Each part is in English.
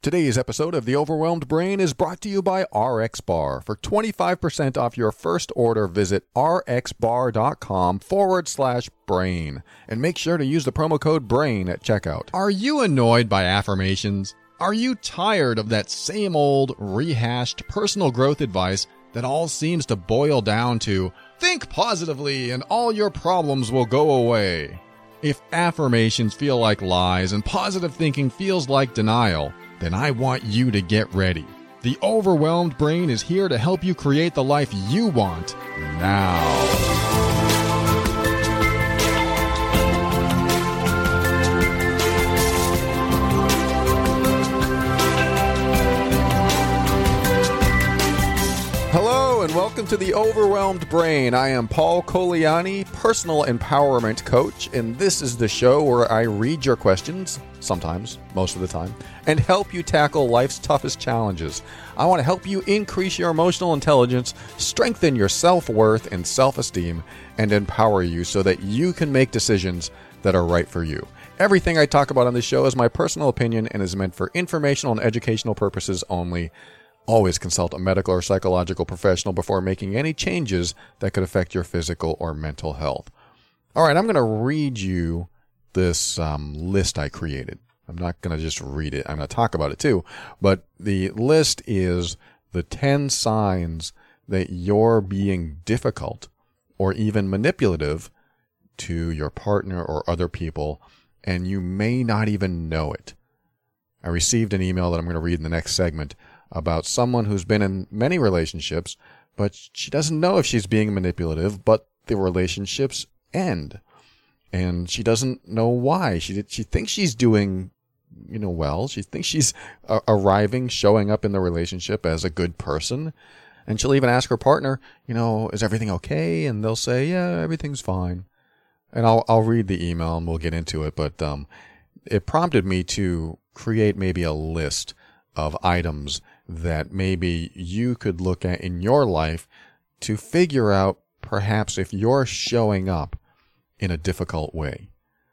Today's episode of The Overwhelmed Brain is brought to you by RX Bar. For 25% off your first order, visit rxbar.com/brain. And make sure to use the promo code BRAIN at checkout. Are you annoyed by affirmations? Are you tired of that same old, rehashed personal growth advice that all seems to boil down to, think positively and all your problems will go away? If affirmations feel like lies and positive thinking feels like denial, then I want you to get ready. The Overwhelmed Brain is here to help you create the life you want now. Hello and welcome to The Overwhelmed Brain. I am Paul Coliani, personal empowerment coach, and this is the show where I read your questions, sometimes, most of the time, and help you tackle life's toughest challenges. I want to help you increase your emotional intelligence, strengthen your self-worth and self-esteem, and empower you so that you can make decisions that are right for you. Everything I talk about on this show is my personal opinion and is meant for informational and educational purposes only. Always consult a medical or psychological professional before making any changes that could affect your physical or mental health. All right, I'm going to read you this list I created. I'm not going to just read it. I'm going to talk about it too. But the list is the 10 signs that you're being difficult or even manipulative to your partner or other people, and you may not even know it. I received an email that I'm going to read in the next segment about someone who's been in many relationships, but she doesn't know if she's being manipulative, but the relationships end. And she doesn't know why. She thinks she's doing, well. She thinks she's arriving, showing up in the relationship as a good person. And she'll even ask her partner, is everything okay? And they'll say, yeah, everything's fine. And I'll read the email and we'll get into it. But it prompted me to create maybe a list of items that maybe you could look at in your life to figure out perhaps if you're showing up in a difficult way.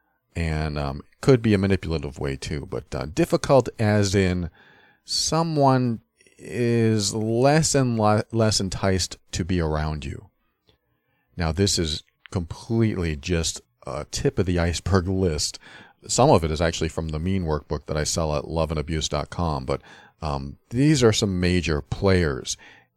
And it could be a manipulative way too, but difficult as in someone is less and less enticed to be around you. Now, this is completely just a tip of the iceberg list. Some of it is actually from the Mean Workbook that I sell at loveandabuse.com, but these are some major players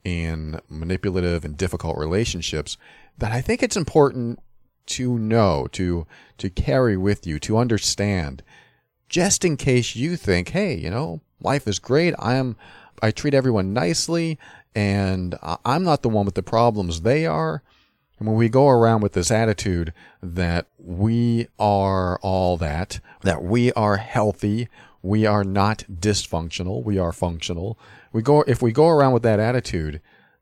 in manipulative and difficult relationships that I think it's important to know, to carry with you, to understand, just in case you think, hey, life is great. I treat everyone nicely, and I'm not the one with the problems. They are. And when we go around with this attitude that we are all that we are healthy, we are not dysfunctional, we are functional. If we go around with that attitude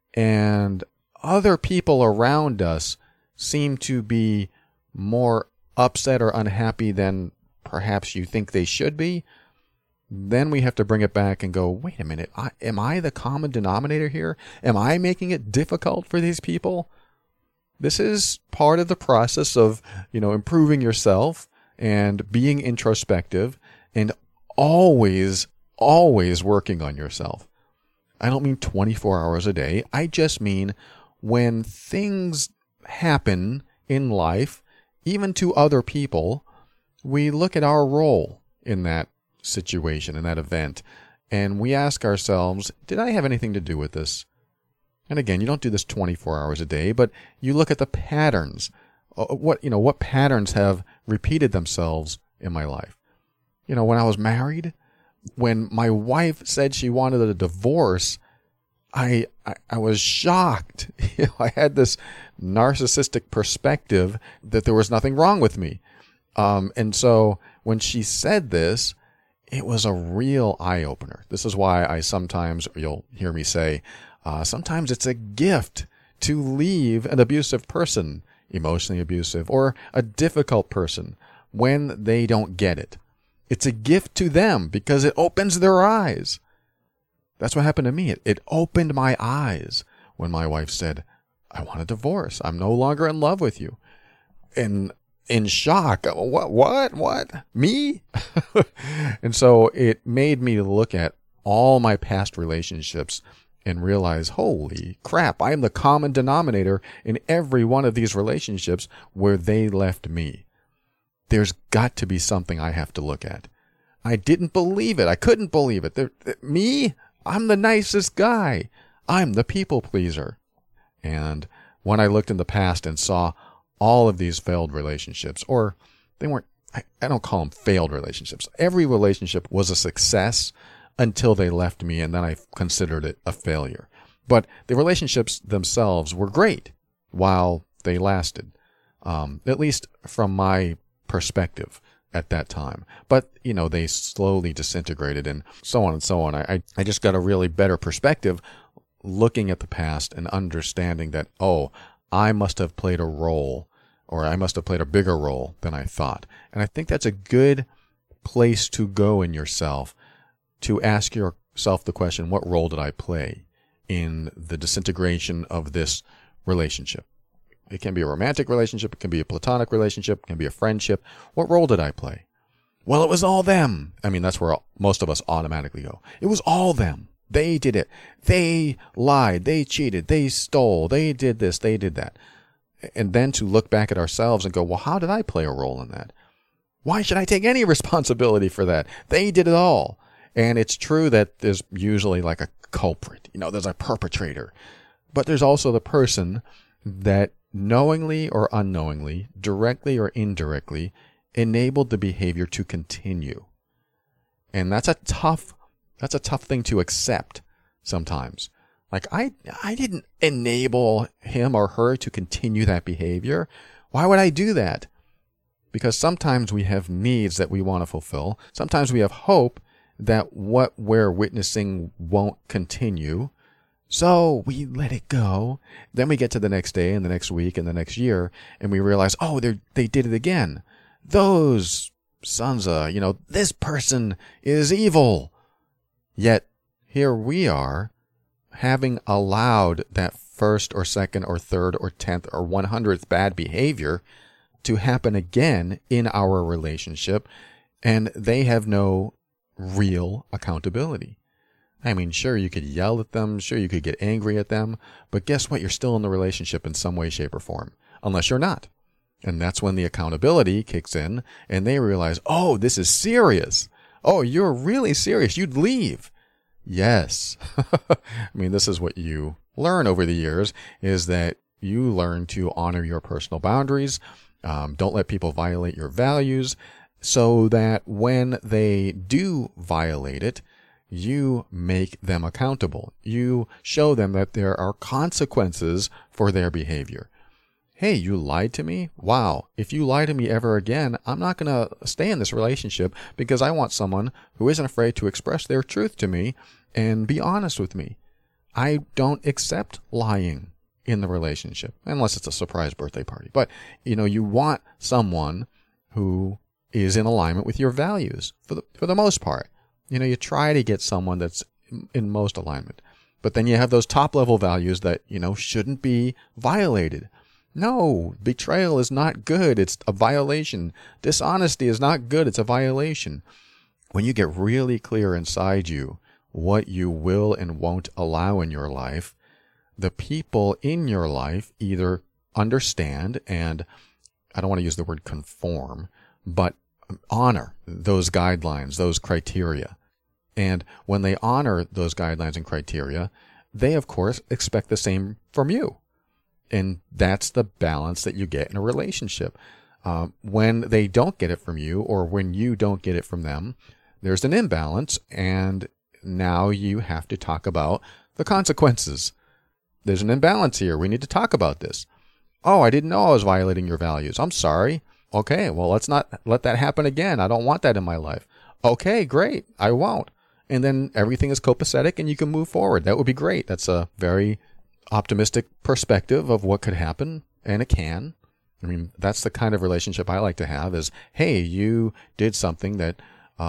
and other people around us seem to be more upset or unhappy than perhaps you think they should be, then we have to bring it back and go, wait a minute, am I the common denominator here? Am I making it difficult for these people? This is part of the process of, improving yourself and being introspective and always working on yourself. I don't mean 24 hours a day. I just mean when things happen in life, even to other people, we look at our role in that situation, in that event, and we ask ourselves, did I have anything to do with this? And again, you don't do this 24 hours a day, but you look at the patterns. What patterns have repeated themselves in my life? When I was married, when my wife said she wanted a divorce, I was shocked. I had this narcissistic perspective that there was nothing wrong with me. And so when she said this, it was a real eye-opener. This is why you'll hear me say, sometimes it's a gift to leave an abusive person, emotionally abusive, or a difficult person when they don't get it. It's a gift to them because it opens their eyes. That's what happened to me. It opened my eyes when my wife said, I want a divorce. I'm no longer in love with you. And in shock, what? Me? And so it made me look at all my past relationships and realize, holy crap, I am the common denominator in every one of these relationships where they left me. There's got to be something I have to look at. I didn't believe it. I couldn't believe it. Me? I'm the nicest guy. I'm the people pleaser. And when I looked in the past and saw all of these failed relationships, or they weren't, I don't call them failed relationships. Every relationship was a success until they left me, and then I considered it a failure. But the relationships themselves were great while they lasted, at least from my perspective at that time. But, they slowly disintegrated and so on and so on. I just got a really better perspective looking at the past and understanding that, I must have played a role, or I must have played a bigger role than I thought. And I think that's a good place to go in yourself, to ask yourself the question, what role did I play in the disintegration of this relationship? It can be a romantic relationship, it can be a platonic relationship, it can be a friendship. What role did I play? Well, it was all them. I mean, that's where most of us automatically go. It was all them. They did it. They lied. They cheated. They stole. They did this. They did that. And then to look back at ourselves and go, well, how did I play a role in that? Why should I take any responsibility for that? They did it all. And it's true that there's usually like a culprit. There's a perpetrator. But there's also the person that knowingly or unknowingly, directly or indirectly, enabled the behavior to continue. And that's a tough thing to accept sometimes. Like, I didn't enable him or her to continue that behavior. Why would I do that? Because sometimes we have needs that we want to fulfill. Sometimes we have hope that what we're witnessing won't continue. So we let it go. Then we get to the next day and the next week and the next year, and we realize, they did it again. Those sons of, this person is evil. Yet here we are, having allowed that first or second or third or 10th or 100th bad behavior to happen again in our relationship, and they have no real accountability. I mean, sure, you could yell at them, sure, you could get angry at them, but guess what? You're still in the relationship in some way, shape, or form, unless you're not. And that's when the accountability kicks in, and they realize, this is serious. You're really serious. You'd leave. Yes. I mean, this is what you learn over the years, is that you learn to honor your personal boundaries. Don't let people violate your values, so that when they do violate it, you make them accountable. You show them that there are consequences for their behavior. Hey, you lied to me? Wow. If you lie to me ever again, I'm not going to stay in this relationship, because I want someone who isn't afraid to express their truth to me and be honest with me. I don't accept lying in the relationship, unless it's a surprise birthday party. But, you want someone who is in alignment with your values for the most part. You try to get someone that's in most alignment. But then you have those top level values that, shouldn't be violated. No, betrayal is not good. It's a violation. Dishonesty is not good. It's a violation. When you get really clear inside you what you will and won't allow in your life, the people in your life either understand and, I don't want to use the word conform, but honor those guidelines, those criteria. And when they honor those guidelines and criteria, they, of course, expect the same from you. And that's the balance that you get in a relationship. When they don't get it from you, or when you don't get it from them, there's an imbalance, and now you have to talk about the consequences. There's an imbalance here. We need to talk about this. I didn't know I was violating your values. I'm sorry. Okay, well, let's not let that happen again. I don't want that in my life. Okay, great. I won't. And then everything is copacetic and you can move forward. That would be great. That's a very optimistic perspective of what could happen, and it can. I mean, that's the kind of relationship I like to have, is, hey, you did something that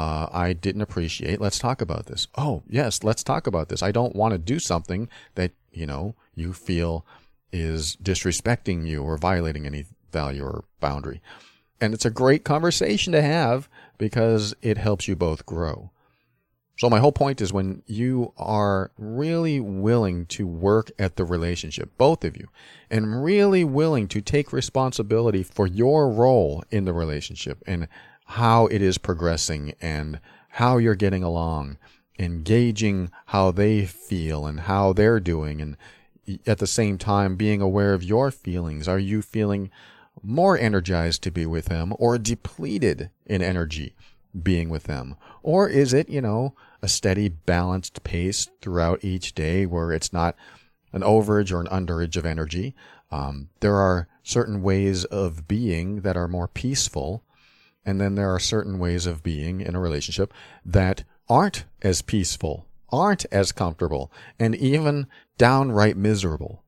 I didn't appreciate. Let's talk about this. Oh, yes, let's talk about this. I don't want to do something that, you feel is disrespecting you or violating any value or boundary. And it's a great conversation to have, because it helps you both grow. So my whole point is when you are really willing to work at the relationship, both of you, and really willing to take responsibility for your role in the relationship and how it is progressing and how you're getting along, engaging how they feel and how they're doing, and at the same time being aware of your feelings. Are you feeling more energized to be with them or depleted in energy being with them? Or is it, a steady, balanced pace throughout each day where it's not an overage or an underage of energy? There are certain ways of being that are more peaceful, and then there are certain ways of being in a relationship that aren't as peaceful, aren't as comfortable, and even downright miserable.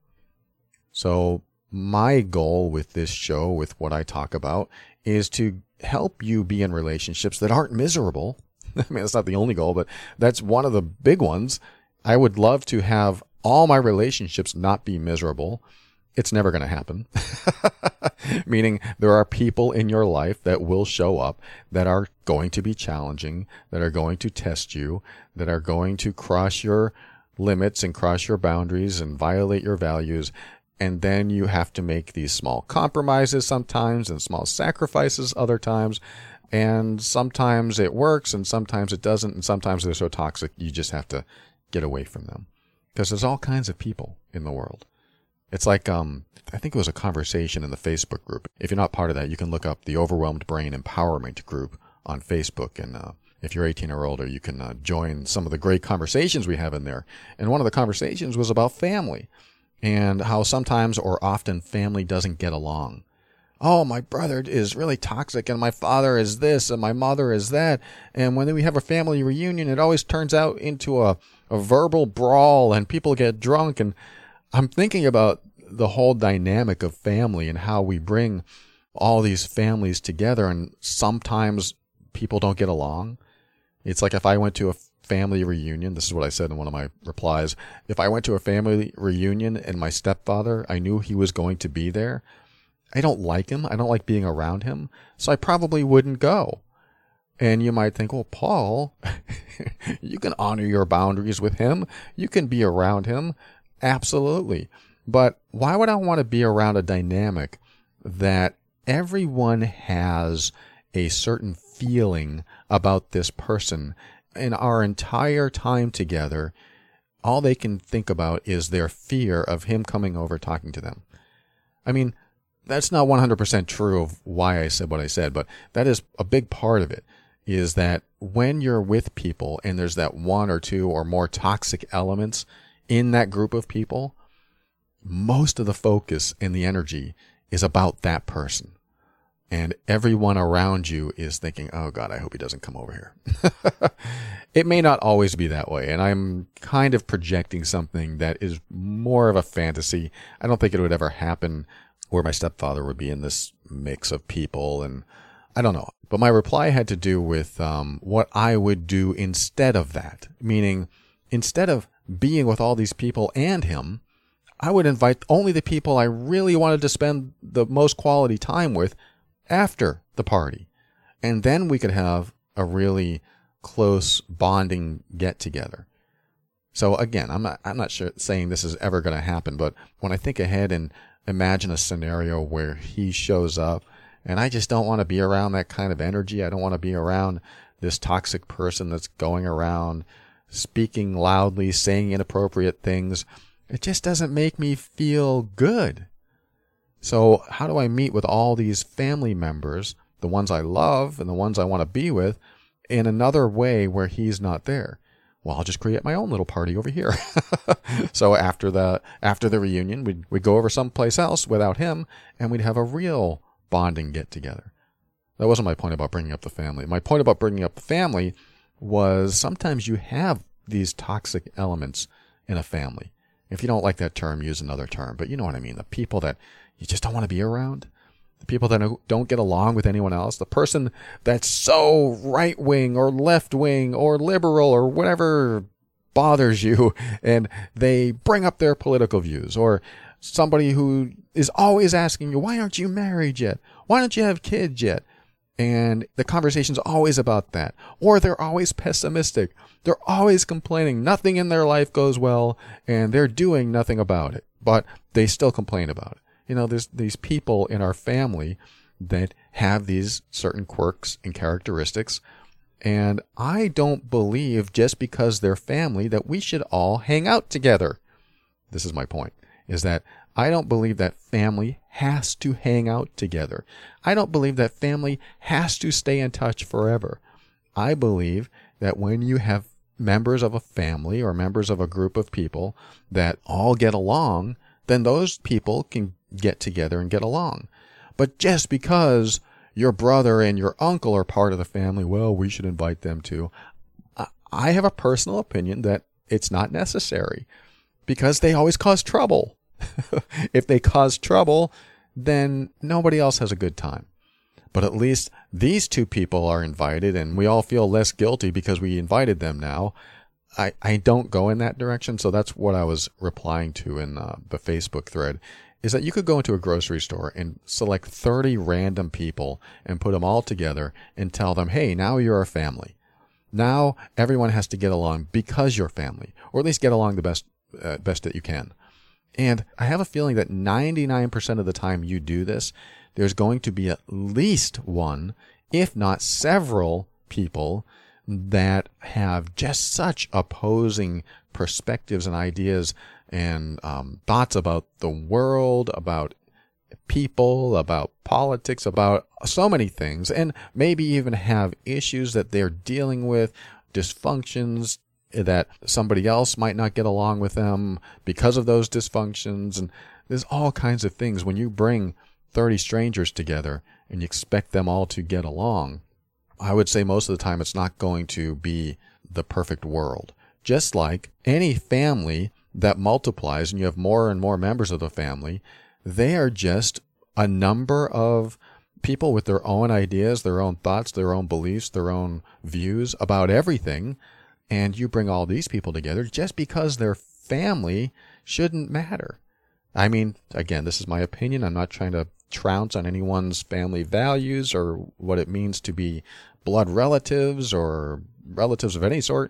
So my goal with this show, with what I talk about, is to help you be in relationships that aren't miserable. I mean, that's not the only goal, but that's one of the big ones. I would love to have all my relationships not be miserable. It's never going to happen. Meaning there are people in your life that will show up that are going to be challenging, that are going to test you, that are going to cross your limits and cross your boundaries and violate your values. And then you have to make these small compromises sometimes and small sacrifices other times. And sometimes it works and sometimes it doesn't. And sometimes they're so toxic you just have to get away from them. Because there's all kinds of people in the world. It's like, I think it was a conversation in the Facebook group. If you're not part of that, you can look up the Overwhelmed Brain Empowerment group on Facebook. And if you're 18 or older, you can join some of the great conversations we have in there. And one of the conversations was about family and how sometimes or often family doesn't get along. Oh, my brother is really toxic and my father is this and my mother is that. And when we have a family reunion, it always turns out into a verbal brawl and people get drunk. And I'm thinking about the whole dynamic of family and how we bring all these families together, and sometimes people don't get along. It's like if I went to a family reunion, this is what I said in one of my replies, if I went to a family reunion and my stepfather, I knew he was going to be there, I don't like him, I don't like being around him, so I probably wouldn't go. And you might think, well, Paul, you can honor your boundaries with him, you can be around him. Absolutely. But why would I want to be around a dynamic that everyone has a certain feeling about this person, and our entire time together, all they can think about is their fear of him coming over talking to them? I mean, that's not 100% true of why I said what I said, but that is a big part of it, is that when you're with people and there's that one or two or more toxic elements in that group of people, most of the focus and the energy is about that person. And everyone around you is thinking, oh God, I hope he doesn't come over here. It may not always be that way. And I'm kind of projecting something that is more of a fantasy. I don't think it would ever happen where my stepfather would be in this mix of people. And I don't know. But my reply had to do with what I would do instead of that. Meaning, instead of being with all these people and him, I would invite only the people I really wanted to spend the most quality time with after the party. And then we could have a really close bonding get together. So again, I'm not sure saying this is ever going to happen, but when I think ahead and imagine a scenario where he shows up and I just don't want to be around that kind of energy. I don't want to be around this toxic person that's going around speaking loudly, saying inappropriate things. It just doesn't make me feel good. So how do I meet with all these family members, the ones I love and the ones I want to be with, in another way where he's not there? Well, I'll just create my own little party over here. So after the reunion, we'd go over someplace else without him, and we'd have a real bonding get together. That wasn't my point about bringing up the family. My point about bringing up the family was sometimes you have these toxic elements in a family. If you don't like that term, use another term. But you know what I mean. The people that you just don't want to be around. The people that don't get along with anyone else. The person that's so right-wing or left-wing or liberal or whatever bothers you, and they bring up their political views. Or somebody who is always asking you, why aren't you married yet? Why don't you have kids yet? And the conversation's always about that. Or they're always pessimistic. They're always complaining. Nothing in their life goes well, and they're doing nothing about it. But they still complain about it. There's these people in our family that have these certain quirks and characteristics. And I don't believe just because they're family that we should all hang out together. This is my point, is that I don't believe that family has to hang out together. I don't believe that family has to stay in touch forever. I believe that when you have members of a family or members of a group of people that all get along, then those people can get together and get along. But just because your brother and your uncle are part of the family, well, we should invite them too. I have a personal opinion that it's not necessary because they always cause trouble. If they cause trouble, then nobody else has a good time. But at least these two people are invited, and we all feel less guilty because we invited them now. I don't go in that direction, so that's what I was replying to in the Facebook thread, is that you could go into a grocery store and select 30 random people and put them all together and tell them, hey, now you're a family. Now everyone has to get along because you're family, or at least get along the best that you can. And I have a feeling that 99% of the time you do this, there's going to be at least one, if not several people that have just such opposing perspectives and ideas and thoughts about the world, about people, about politics, about so many things, and maybe even have issues that they're dealing with, dysfunctions, that somebody else might not get along with them because of those dysfunctions. And there's all kinds of things. When you bring 30 strangers together and you expect them all to get along, I would say most of the time it's not going to be the perfect world. Just like any family that multiplies and you have more and more members of the family, they are just a number of people with their own ideas, their own thoughts, their own beliefs, their own views about everything. And you bring all these people together just because they're family shouldn't matter. I mean, again, this is my opinion. I'm not trying to trounce on anyone's family values or what it means to be blood relatives or relatives of any sort.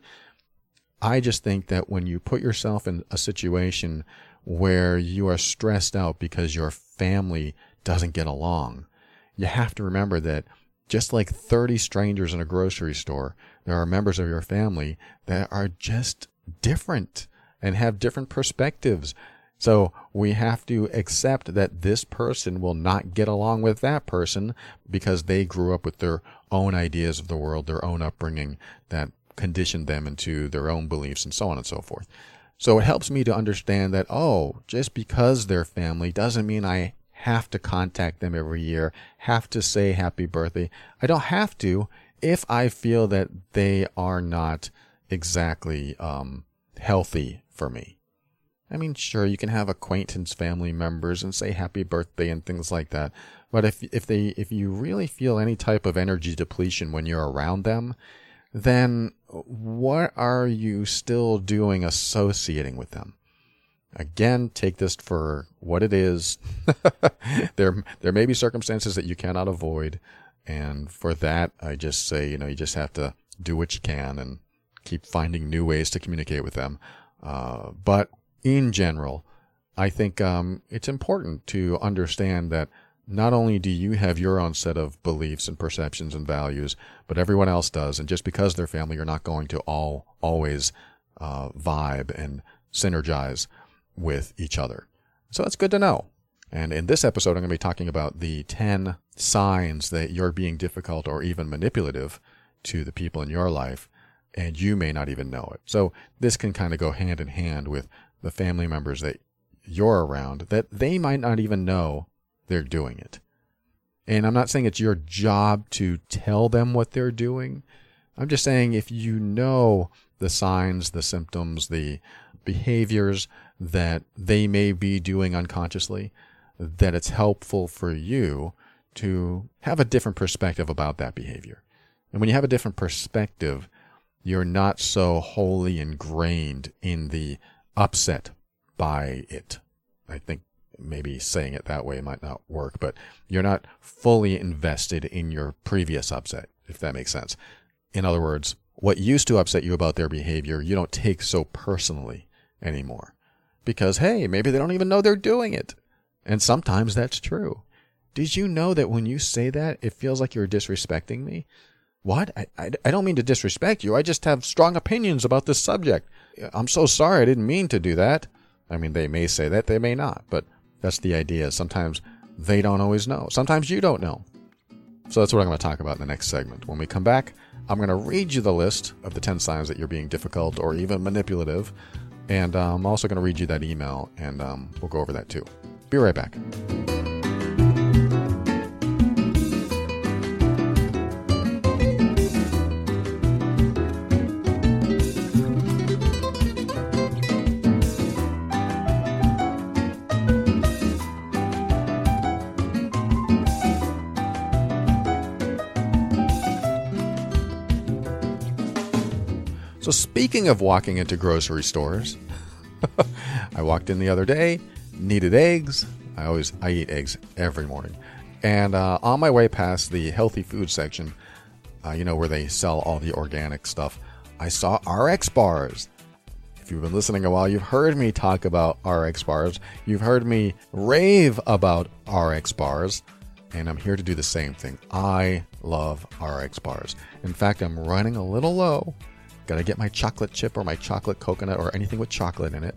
I just think that when you put yourself in a situation where you are stressed out because your family doesn't get along, you have to remember that just like 30 strangers in a grocery store, there are members of your family that are just different and have different perspectives. So we have to accept that this person will not get along with that person because they grew up with their own ideas of the world, their own upbringing that conditioned them into their own beliefs and so on and so forth. So it helps me to understand that, just because they're family doesn't mean I have to contact them every year, have to say happy birthday. I don't have to if I feel that they are not exactly healthy for me. I mean, sure, you can have acquaintance family members and say happy birthday and things like that. But if you really feel any type of energy depletion when you're around them, then what are you still doing associating with them? Again, take this for what it is. There may be circumstances that you cannot avoid. And for that, I just say, you just have to do what you can and keep finding new ways to communicate with them. But in general, I think it's important to understand that not only do you have your own set of beliefs and perceptions and values, but everyone else does. And just because they're family, you're not going to always vibe and synergize with each other. So that's good to know. And in this episode, I'm going to be talking about the 10 signs that you're being difficult or even manipulative to the people in your life, and you may not even know it. So this can kind of go hand in hand with the family members that you're around that they might not even know they're doing it. And I'm not saying it's your job to tell them what they're doing. I'm just saying if you know the signs, the symptoms, the behaviors that they may be doing unconsciously, that it's helpful for you to have a different perspective about that behavior. And when you have a different perspective, you're not so wholly ingrained in the upset by it. I think Maybe saying it that way might not work, but you're not fully invested in your previous upset, if that makes sense. In other words, what used to upset you about their behavior, you don't take so personally anymore. Because, hey, maybe they don't even know they're doing it. And sometimes that's true. Did you know that when you say that, it feels like you're disrespecting me? What? I don't mean to disrespect you. I just have strong opinions about this subject. I'm so sorry. I didn't mean to do that. I mean, they may say that. They may not. But that's the idea. Sometimes they don't always know. Sometimes you don't know. So that's what I'm going to talk about in the next segment. When we come back, I'm going to read you the list of the 10 signs that you're being difficult or even manipulative. And I'm also going to read you that email, and we'll go over that too. Be right back. So speaking of walking into grocery stores, I walked in the other day, needed eggs. I eat eggs every morning. And on my way past the healthy food section, where they sell all the organic stuff, I saw RX bars. If you've been listening a while, you've heard me talk about RX bars. You've heard me rave about RX bars. And I'm here to do the same thing. I love RX bars. In fact, I'm running a little low. Got to get my chocolate chip or my chocolate coconut or anything with chocolate in it.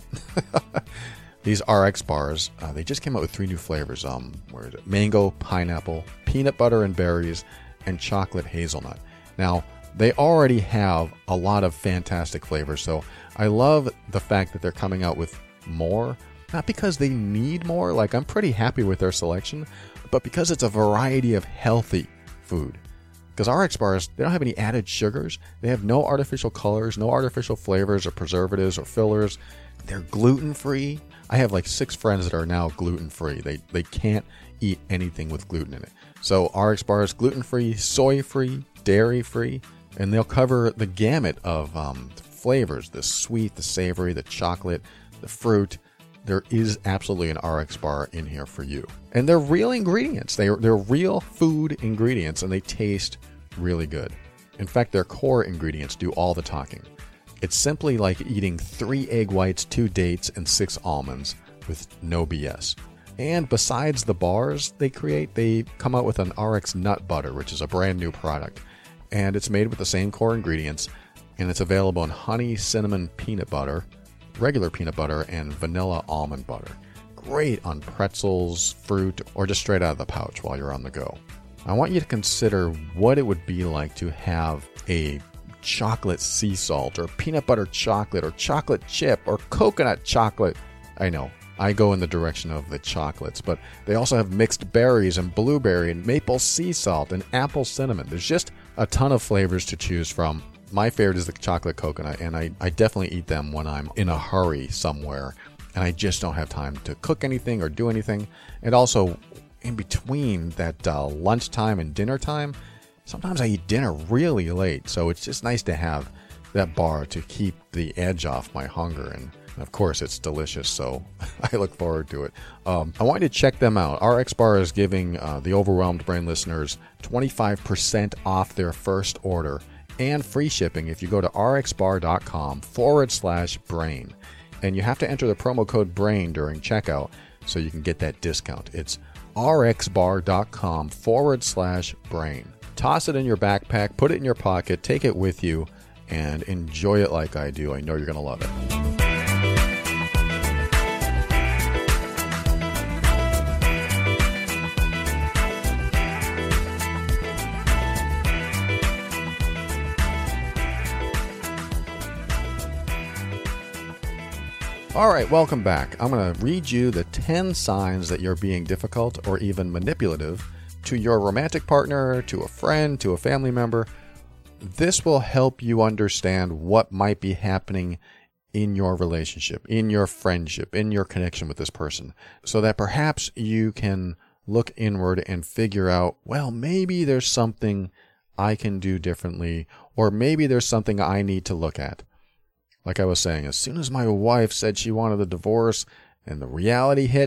These RX bars, they just came out with 3 new flavors. Where is it? Mango, pineapple, peanut butter and berries, and chocolate hazelnut. Now, they already have a lot of fantastic flavors, so I love the fact that they're coming out with more. Not because they need more, like I'm pretty happy with their selection, but because it's a variety of healthy food. Because RX bars, they don't have any added sugars. They have no artificial colors, no artificial flavors or preservatives or fillers. They're gluten-free. I have like 6 friends that are now gluten-free. They can't eat anything with gluten in it. So RX bars, gluten-free, soy-free, dairy-free, and they'll cover the gamut of flavors, the sweet, the savory, the chocolate, the fruit. There is absolutely an RX bar in here for you. And they're real ingredients. They're real food ingredients, and they taste really good. In fact, their core ingredients do all the talking. It's simply like eating 3 egg whites, 2 dates, and 6 almonds with no BS. And besides the bars they create, they come out with an RX nut butter, which is a brand new product. And it's made with the same core ingredients, and it's available in honey, cinnamon, peanut butter, regular peanut butter, and vanilla almond butter. Great on pretzels, fruit, or just straight out of the pouch while you're on the go. I want you to consider what it would be like to have a chocolate sea salt, or peanut butter chocolate, or chocolate chip, or coconut chocolate. I know, I go in the direction of the chocolates, but they also have mixed berries and blueberry and maple sea salt and apple cinnamon. There's just a ton of flavors to choose from. My favorite is the chocolate coconut, and I definitely eat them when I'm in a hurry somewhere and I just don't have time to cook anything or do anything. And also, in between that lunchtime and dinner time, sometimes I eat dinner really late, so it's just nice to have that bar to keep the edge off my hunger. And of course, it's delicious, so I look forward to it. I want you to check them out. RX Bar is giving the Overwhelmed Brain listeners 25% off their first order and free shipping if you go to rxbar.com/brain. And you have to enter the promo code BRAIN during checkout so you can get that discount. It's rxbar.com/brain. Toss it in your backpack, put it in your pocket, take it with you, and enjoy it like I do. I know you're going to love it. All right, welcome back. I'm going to read you the 10 signs that you're being difficult or even manipulative to your romantic partner, to a friend, to a family member. This will help you understand what might be happening in your relationship, in your friendship, in your connection with this person, so that perhaps you can look inward and figure out, well, maybe there's something I can do differently, or maybe there's something I need to look at. Like I was saying, as soon as my wife said she wanted a divorce and the reality hit,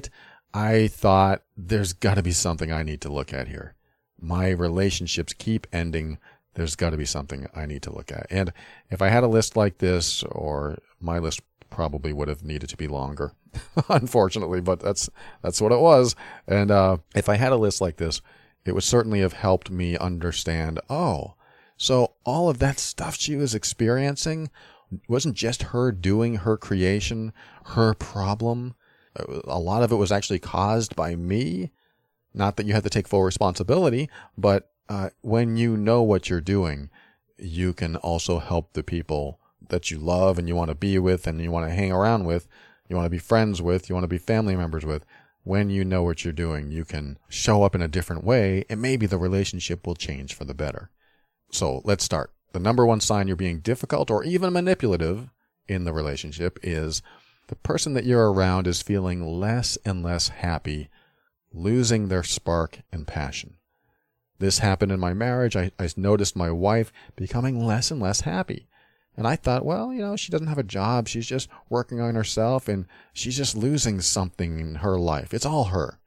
I thought there's got to be something I need to look at here. My relationships keep ending. There's got to be something I need to look at. And if I had a list like this, or my list probably would have needed to be longer, unfortunately, but that's what it was. And if I had a list like this, it would certainly have helped me understand, oh, so all of that stuff she was experiencing wasn't just her doing her creation, her problem. A lot of it was actually caused by me. Not that you have to take full responsibility, but when you know what you're doing, you can also help the people that you love and you want to be with and you want to hang around with, you want to be friends with, you want to be family members with. When you know what you're doing, you can show up in a different way, and maybe the relationship will change for the better. So let's start. The number one sign you're being difficult or even manipulative in the relationship is the person that you're around is feeling less and less happy, losing their spark and passion. This happened in my marriage. I noticed my wife becoming less and less happy. And I thought, well, she doesn't have a job. She's just working on herself, and she's just losing something in her life. It's all her.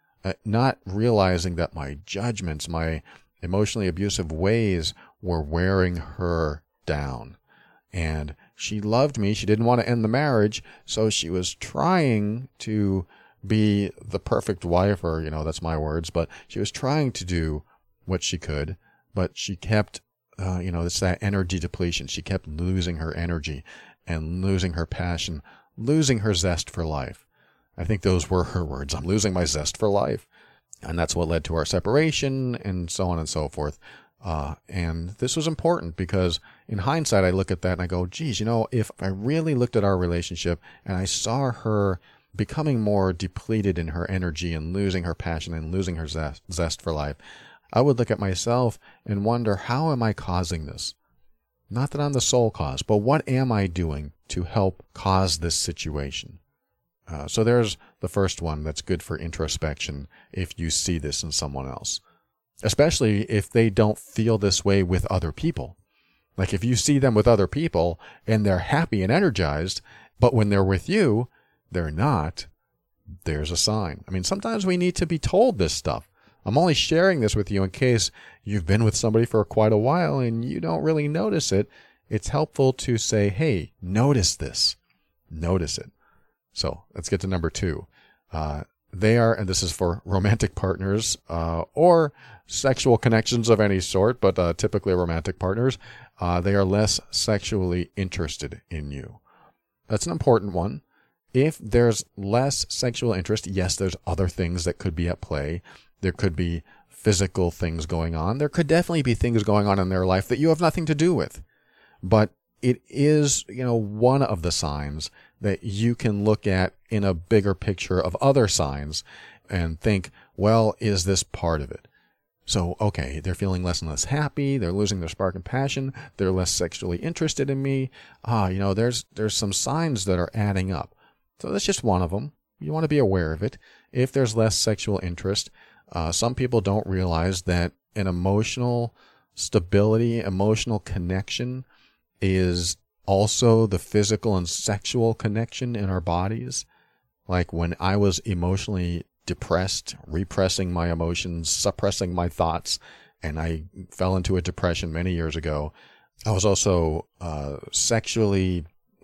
Not realizing that my judgments, my emotionally abusive ways were wearing her down. And she loved me. She didn't want to end the marriage, so she was trying to be the perfect wife, or, that's my words, but she was trying to do what she could, but she kept, it's that energy depletion. She kept losing her energy and losing her passion, losing her zest for life. I think those were her words. I'm losing my zest for life. And that's what led to our separation and so on and so forth. And this was important because in hindsight, I look at that and I go, geez, if I really looked at our relationship and I saw her becoming more depleted in her energy and losing her passion and losing her zest for life, I would look at myself and wonder, how am I causing this? Not that I'm the sole cause, but what am I doing to help cause this situation? So there's the first one that's good for introspection if you see this in someone else, especially if they don't feel this way with other people. Like if you see them with other people and they're happy and energized, but when they're with you, they're not, there's a sign. I mean, sometimes we need to be told this stuff. I'm only sharing this with you in case you've been with somebody for quite a while and you don't really notice it. It's helpful to say, hey, notice this. Notice it. So let's get to number 2. They are, and this is for romantic partners or sexual connections of any sort, but typically romantic partners, they are less sexually interested in you. That's an important one. If there's less sexual interest, yes, there's other things that could be at play. There could be physical things going on. There could definitely be things going on in their life that you have nothing to do with. But it is, one of the signs that you can look at in a bigger picture of other signs and think, well, is this part of it? So, okay, they're feeling less and less happy. They're losing their spark and passion. They're less sexually interested in me. There's some signs that are adding up. So that's just one of them. You want to be aware of it. If there's less sexual interest, some people don't realize that an emotional stability, emotional connection is also the physical and sexual connection in our bodies. Like when I was emotionally depressed, repressing my emotions, suppressing my thoughts, and I fell into a depression many years ago, I was also sexually,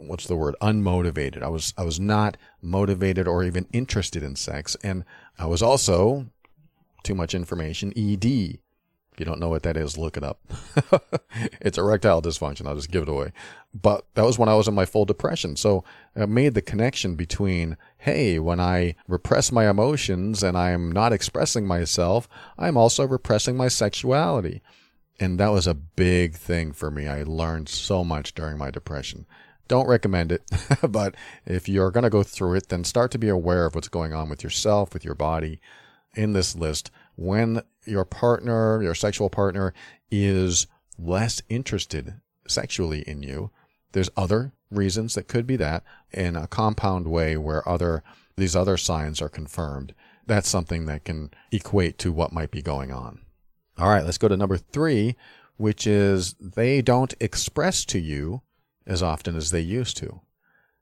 unmotivated. I was not motivated or even interested in sex. And I was also, too much information, ED. If you don't know what that is, look it up. It's erectile dysfunction. I'll just give it away. But that was when I was in my full depression. So I made the connection between, hey, when I repress my emotions and I'm not expressing myself, I'm also repressing my sexuality. And that was a big thing for me. I learned so much during my depression. Don't recommend it, but if you're going to go through it, then start to be aware of what's going on with yourself, with your body. In this list, when your partner, your sexual partner, is less interested sexually in you, there's other reasons that could be that in a compound way where these other signs are confirmed. That's something that can equate to what might be going on. All right, let's go to number 3, which is they don't express to you as often as they used to.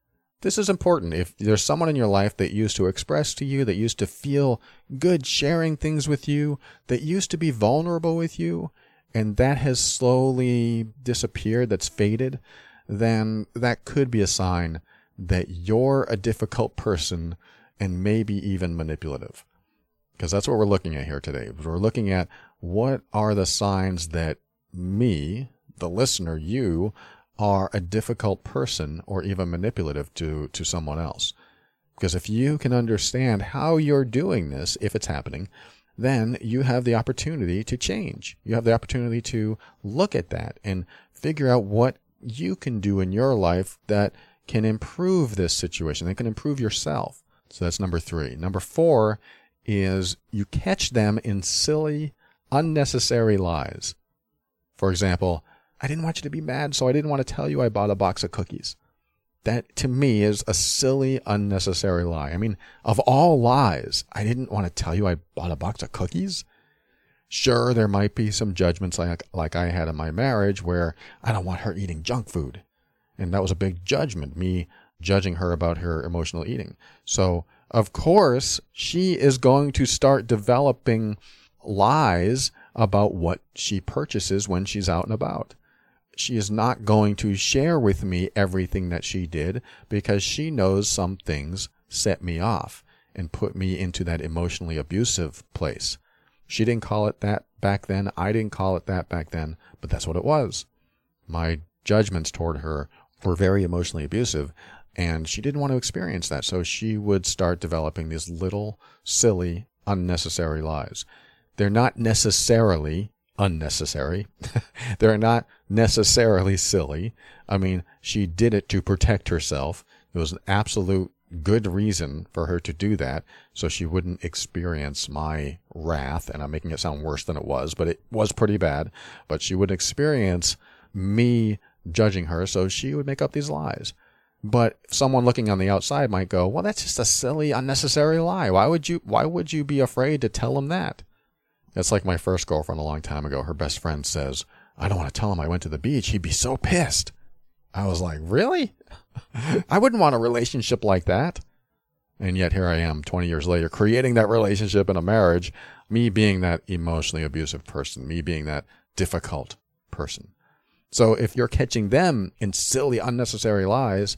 This is important. If there's someone in your life that used to express to you, that used to feel good sharing things with you, that used to be vulnerable with you, and that has slowly disappeared, that's faded, then that could be a sign that you're a difficult person and maybe even manipulative. Because that's what we're looking at here today. We're looking at what are the signs that me, the listener, you, are a difficult person or even manipulative to someone else. Because if you can understand how you're doing this, if it's happening, then you have the opportunity to change. You have the opportunity to look at that and figure out what you can do in your life that can improve this situation, that can improve yourself. So that's number 3. Number 4 is you catch them in silly, unnecessary lies. For example, I didn't want you to be mad, so I didn't want to tell you I bought a box of cookies. That, to me, is a silly, unnecessary lie. I mean, of all lies, I didn't want to tell you I bought a box of cookies. Sure, there might be some judgments like I had in my marriage where I don't want her eating junk food. And that was a big judgment, me judging her about her emotional eating. So, of course, she is going to start developing lies about what she purchases when she's out and about. She is not going to share with me everything that she did because she knows some things set me off and put me into that emotionally abusive place. She didn't call it that back then. I didn't call it that back then, but that's what it was. My judgments toward her were very emotionally abusive, and she didn't want to experience that. So she would start developing these little, silly, unnecessary lies. They're not necessarily unnecessary. They're not necessarily silly. I mean, she did it to protect herself. It was an absolute good reason for her to do that, so she wouldn't experience my wrath. And I'm making it sound worse than it was, but it was pretty bad. But she wouldn't experience me judging her, so she would make up these lies. But someone looking on the outside might go, well, that's just a silly, unnecessary lie. Why would you be afraid to tell him that? That's like my first girlfriend a long time ago. Her best friend says, I don't want to tell him I went to the beach. He'd be so pissed. I was like, really? I wouldn't want a relationship like that. And yet here I am 20 years later creating that relationship in a marriage, me being that emotionally abusive person, me being that difficult person. So if you're catching them in silly, unnecessary lies,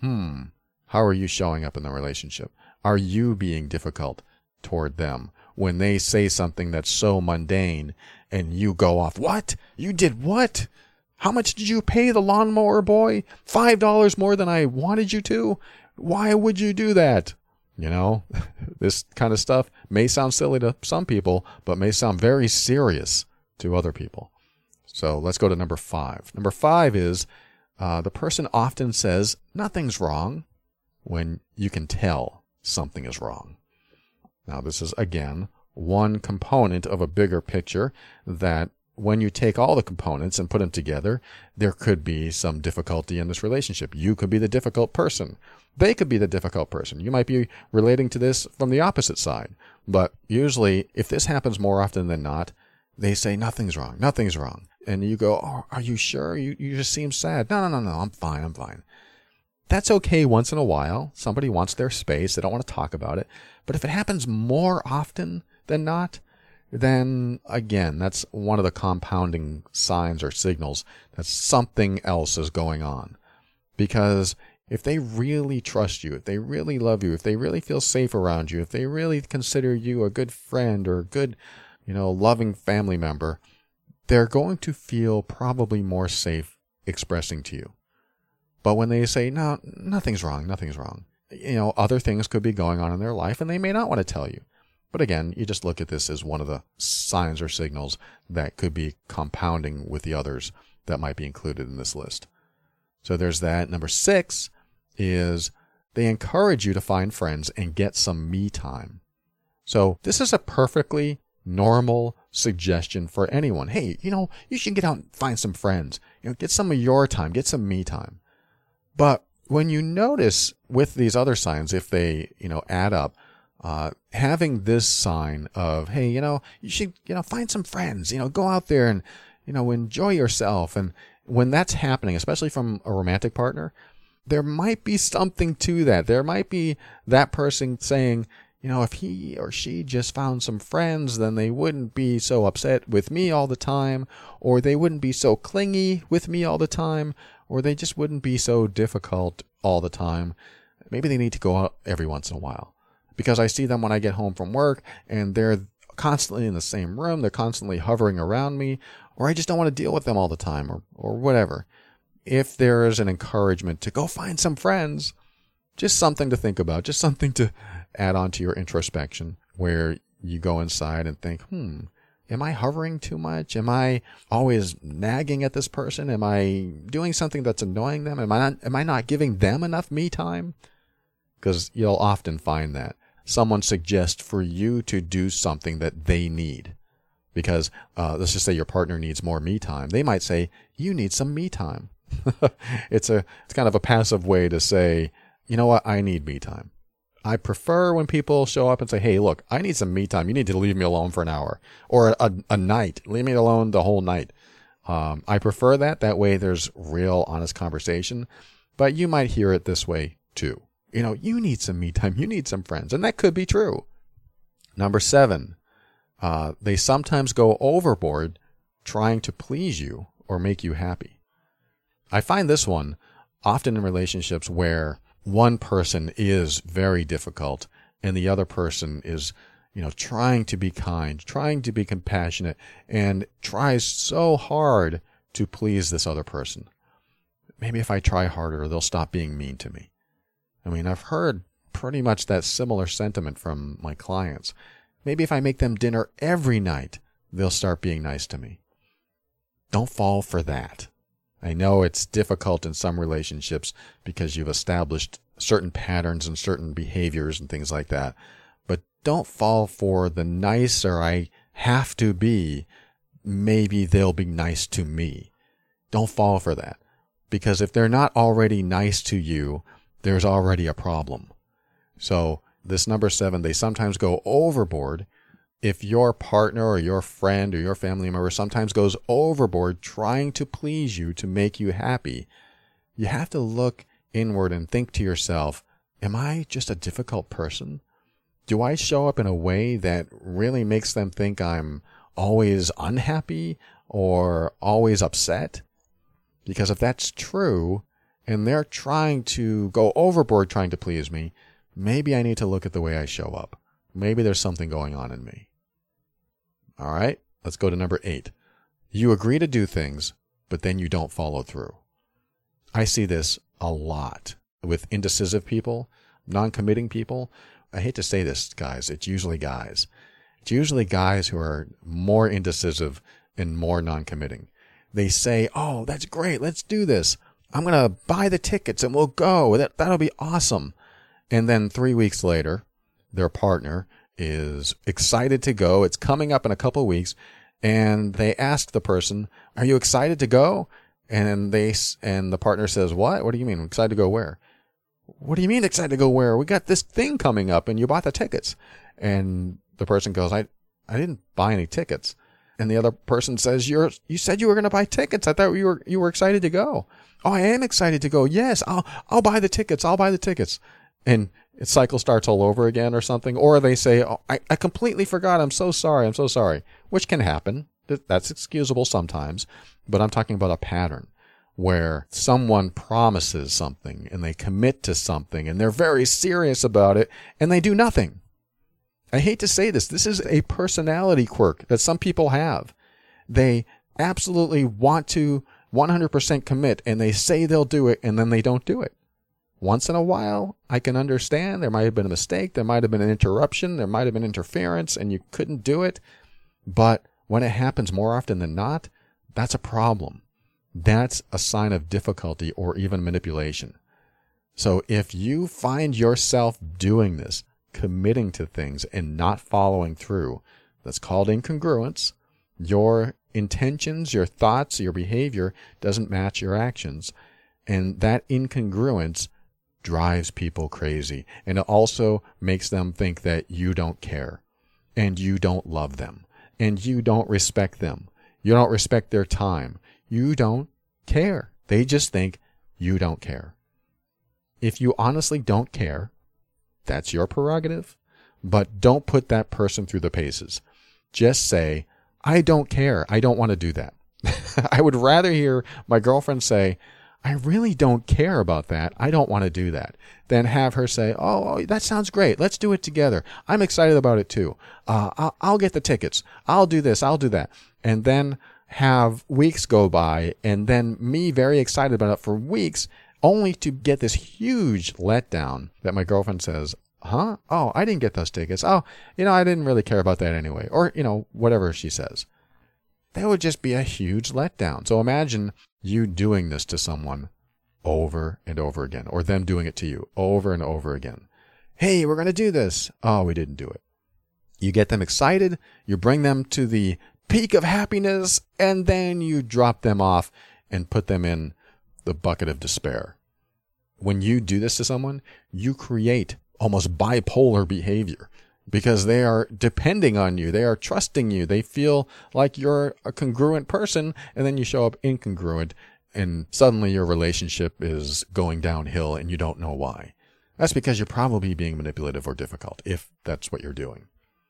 how are you showing up in the relationship? Are you being difficult toward them when they say something that's so mundane and you go off, what? You did what? How much did you pay the lawnmower boy? $5 more than I wanted you to? Why would you do that? You know, this kind of stuff may sound silly to some people, but may sound very serious to other people. So let's go to number 5. Number 5 is the person often says nothing's wrong when you can tell something is wrong. Now, this is, again, one component of a bigger picture that when you take all the components and put them together, there could be some difficulty in this relationship. You could be the difficult person. They could be the difficult person. You might be relating to this from the opposite side. But usually, if this happens more often than not, they say, nothing's wrong, nothing's wrong. And you go, oh, are you sure? You just seem sad. No, I'm fine. That's okay once in a while. Somebody wants their space. They don't want to talk about it. But if it happens more often than not, then again, that's one of the compounding signs or signals that something else is going on. Because if they really trust you, if they really love you, if they really feel safe around you, if they really consider you a good friend or a good, loving family member, they're going to feel probably more safe expressing to you. But when they say, no, nothing's wrong, other things could be going on in their life and they may not want to tell you. But again, you just look at this as one of the signs or signals that could be compounding with the others that might be included in this list. So there's that. Number 6 is they encourage you to find friends and get some me time. So this is a perfectly normal suggestion for anyone. Hey, you should get out and find some friends. Get some of your time, get some me time. But when you notice with these other signs, if they, add up, having this sign of, hey, you should, find some friends, go out there and, enjoy yourself. And when that's happening, especially from a romantic partner, there might be something to that. There might be that person saying, if he or she just found some friends, then they wouldn't be so upset with me all the time, or they wouldn't be so clingy with me all the time, or they just wouldn't be so difficult all the time. Maybe they need to go out every once in a while, because I see them when I get home from work and they're constantly in the same room. They're constantly hovering around me, or I just don't want to deal with them all the time, or whatever. If there is an encouragement to go find some friends, just something to think about, just something to add on to your introspection, where you go inside and think, am I hovering too much? Am I always nagging at this person? Am I doing something that's annoying them? Am I not giving them enough me time? Because you'll often find that someone suggests for you to do something that they need. Because let's just say your partner needs more me time. They might say, you need some me time. It's kind of a passive way to say, you know what, I need me time. I prefer when people show up and say, hey, look, I need some me time. You need to leave me alone for an hour or a night. Leave me alone the whole night. I prefer that. That way there's real, honest conversation. But you might hear it this way too. You need some me time. You need some friends. And that could be true. Number 7, they sometimes go overboard trying to please you or make you happy. I find this one often in relationships where one person is very difficult and the other person is, trying to be kind, trying to be compassionate, and tries so hard to please this other person. Maybe if I try harder, they'll stop being mean to me. I've heard pretty much that similar sentiment from my clients. Maybe if I make them dinner every night, they'll start being nice to me. Don't fall for that. I know it's difficult in some relationships because you've established certain patterns and certain behaviors and things like that. But don't fall for the nicer I have to be, maybe they'll be nice to me. Don't fall for that. Because if they're not already nice to you, there's already a problem. So this number 7, they sometimes go overboard. If your partner or your friend or your family member sometimes goes overboard trying to please you, to make you happy, you have to look inward and think to yourself, am I just a difficult person? Do I show up in a way that really makes them think I'm always unhappy or always upset? Because if that's true, and they're trying to go overboard trying to please me, maybe I need to look at the way I show up. Maybe there's something going on in me. All right, let's go to number 8. You agree to do things, but then you don't follow through. I see this a lot with indecisive people, non-committing people. I hate to say this, guys. It's usually guys. It's usually guys who are more indecisive and more non-committing. They say, oh, that's great. Let's do this. I'm going to buy the tickets and we'll go. That'll be awesome. And then 3 weeks later, their partner is excited to go. It's coming up in a couple of weeks. And they ask the person, are you excited to go? And the partner says, what? What do you mean? Excited to go where? What do you mean excited to go where? We got this thing coming up and you bought the tickets. And the person goes, I didn't buy any tickets. And the other person says, you said you were going to buy tickets. I thought you were excited to go. Oh, I am excited to go. Yes, I'll buy the tickets. I'll buy the tickets. And the cycle starts all over again or something. Or they say, oh, I completely forgot. I'm so sorry. I'm so sorry. Which can happen. That's excusable sometimes. But I'm talking about a pattern where someone promises something and they commit to something and they're very serious about it and they do nothing. I hate to say this. This is a personality quirk that some people have. They absolutely want to 100% commit and they say they'll do it and then they don't do it. Once in a while, I can understand there might have been a mistake. There might have been an interruption. There might have been interference and you couldn't do it. But when it happens more often than not, that's a problem. That's a sign of difficulty or even manipulation. So if you find yourself doing this, committing to things and not following through, that's called incongruence. Your intentions, your thoughts, your behavior doesn't match your actions. And that incongruence drives people crazy. And it also makes them think that you don't care and you don't love them and you don't respect them. You don't respect their time. You don't care. They just think you don't care. If you honestly don't care, that's your prerogative, but don't put that person through the paces. Just say, I don't care. I don't want to do that. I would rather hear my girlfriend say, I really don't care about that. I don't want to do that. Than have her say, oh, that sounds great. Let's do it together. I'm excited about it too. I'll get the tickets. I'll do this. I'll do that. And then have weeks go by, and then me very excited about it for weeks, only to get this huge letdown that my girlfriend says, huh? Oh, I didn't get those tickets. Oh, I didn't really care about that anyway. Or, whatever she says. That would just be a huge letdown. So imagine you doing this to someone over and over again, or them doing it to you over and over again. Hey, we're going to do this. Oh, we didn't do it. You get them excited, you bring them to the peak of happiness, and then you drop them off and put them in the bucket of despair. When you do this to someone, you create almost bipolar behavior because they are depending on you. They are trusting you. They feel like you're a congruent person, and then you show up incongruent, and suddenly your relationship is going downhill and you don't know why. That's because you're probably being manipulative or difficult, if that's what you're doing.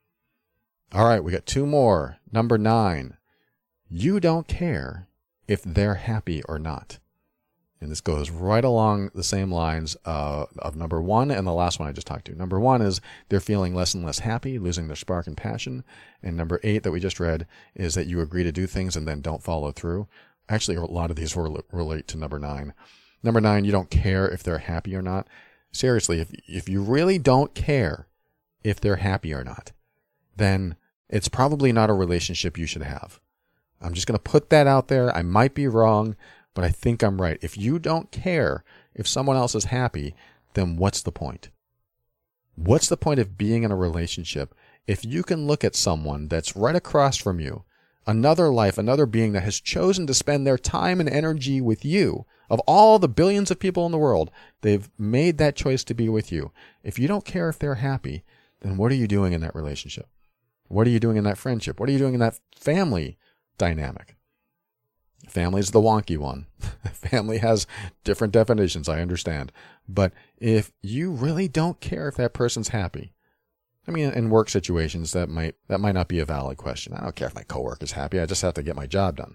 All right, we got 2 more. Number 9, you don't care if they're happy or not. And this goes right along the same lines of number 1 and the last one I just talked to. Number 1 is they're feeling less and less happy, losing their spark and passion. And number 8 that we just read is that you agree to do things and then don't follow through. Actually, a lot of these relate to number 9. Number 9, you don't care if they're happy or not. Seriously, if you really don't care if they're happy or not, then it's probably not a relationship you should have. I'm just going to put that out there. I might be wrong, but I think I'm right. If you don't care if someone else is happy, then what's the point? What's the point of being in a relationship if you can look at someone that's right across from you, another life, another being that has chosen to spend their time and energy with you? Of all the billions of people in the world, they've made that choice to be with you. If you don't care if they're happy, then what are you doing in that relationship? What are you doing in that friendship? What are you doing in that family dynamic? Family's the wonky one. Family has different definitions, I understand. But if you really don't care if that person's happy, I mean, in work situations, that might not be a valid question. I don't care if my coworker's happy. I just have to get my job done.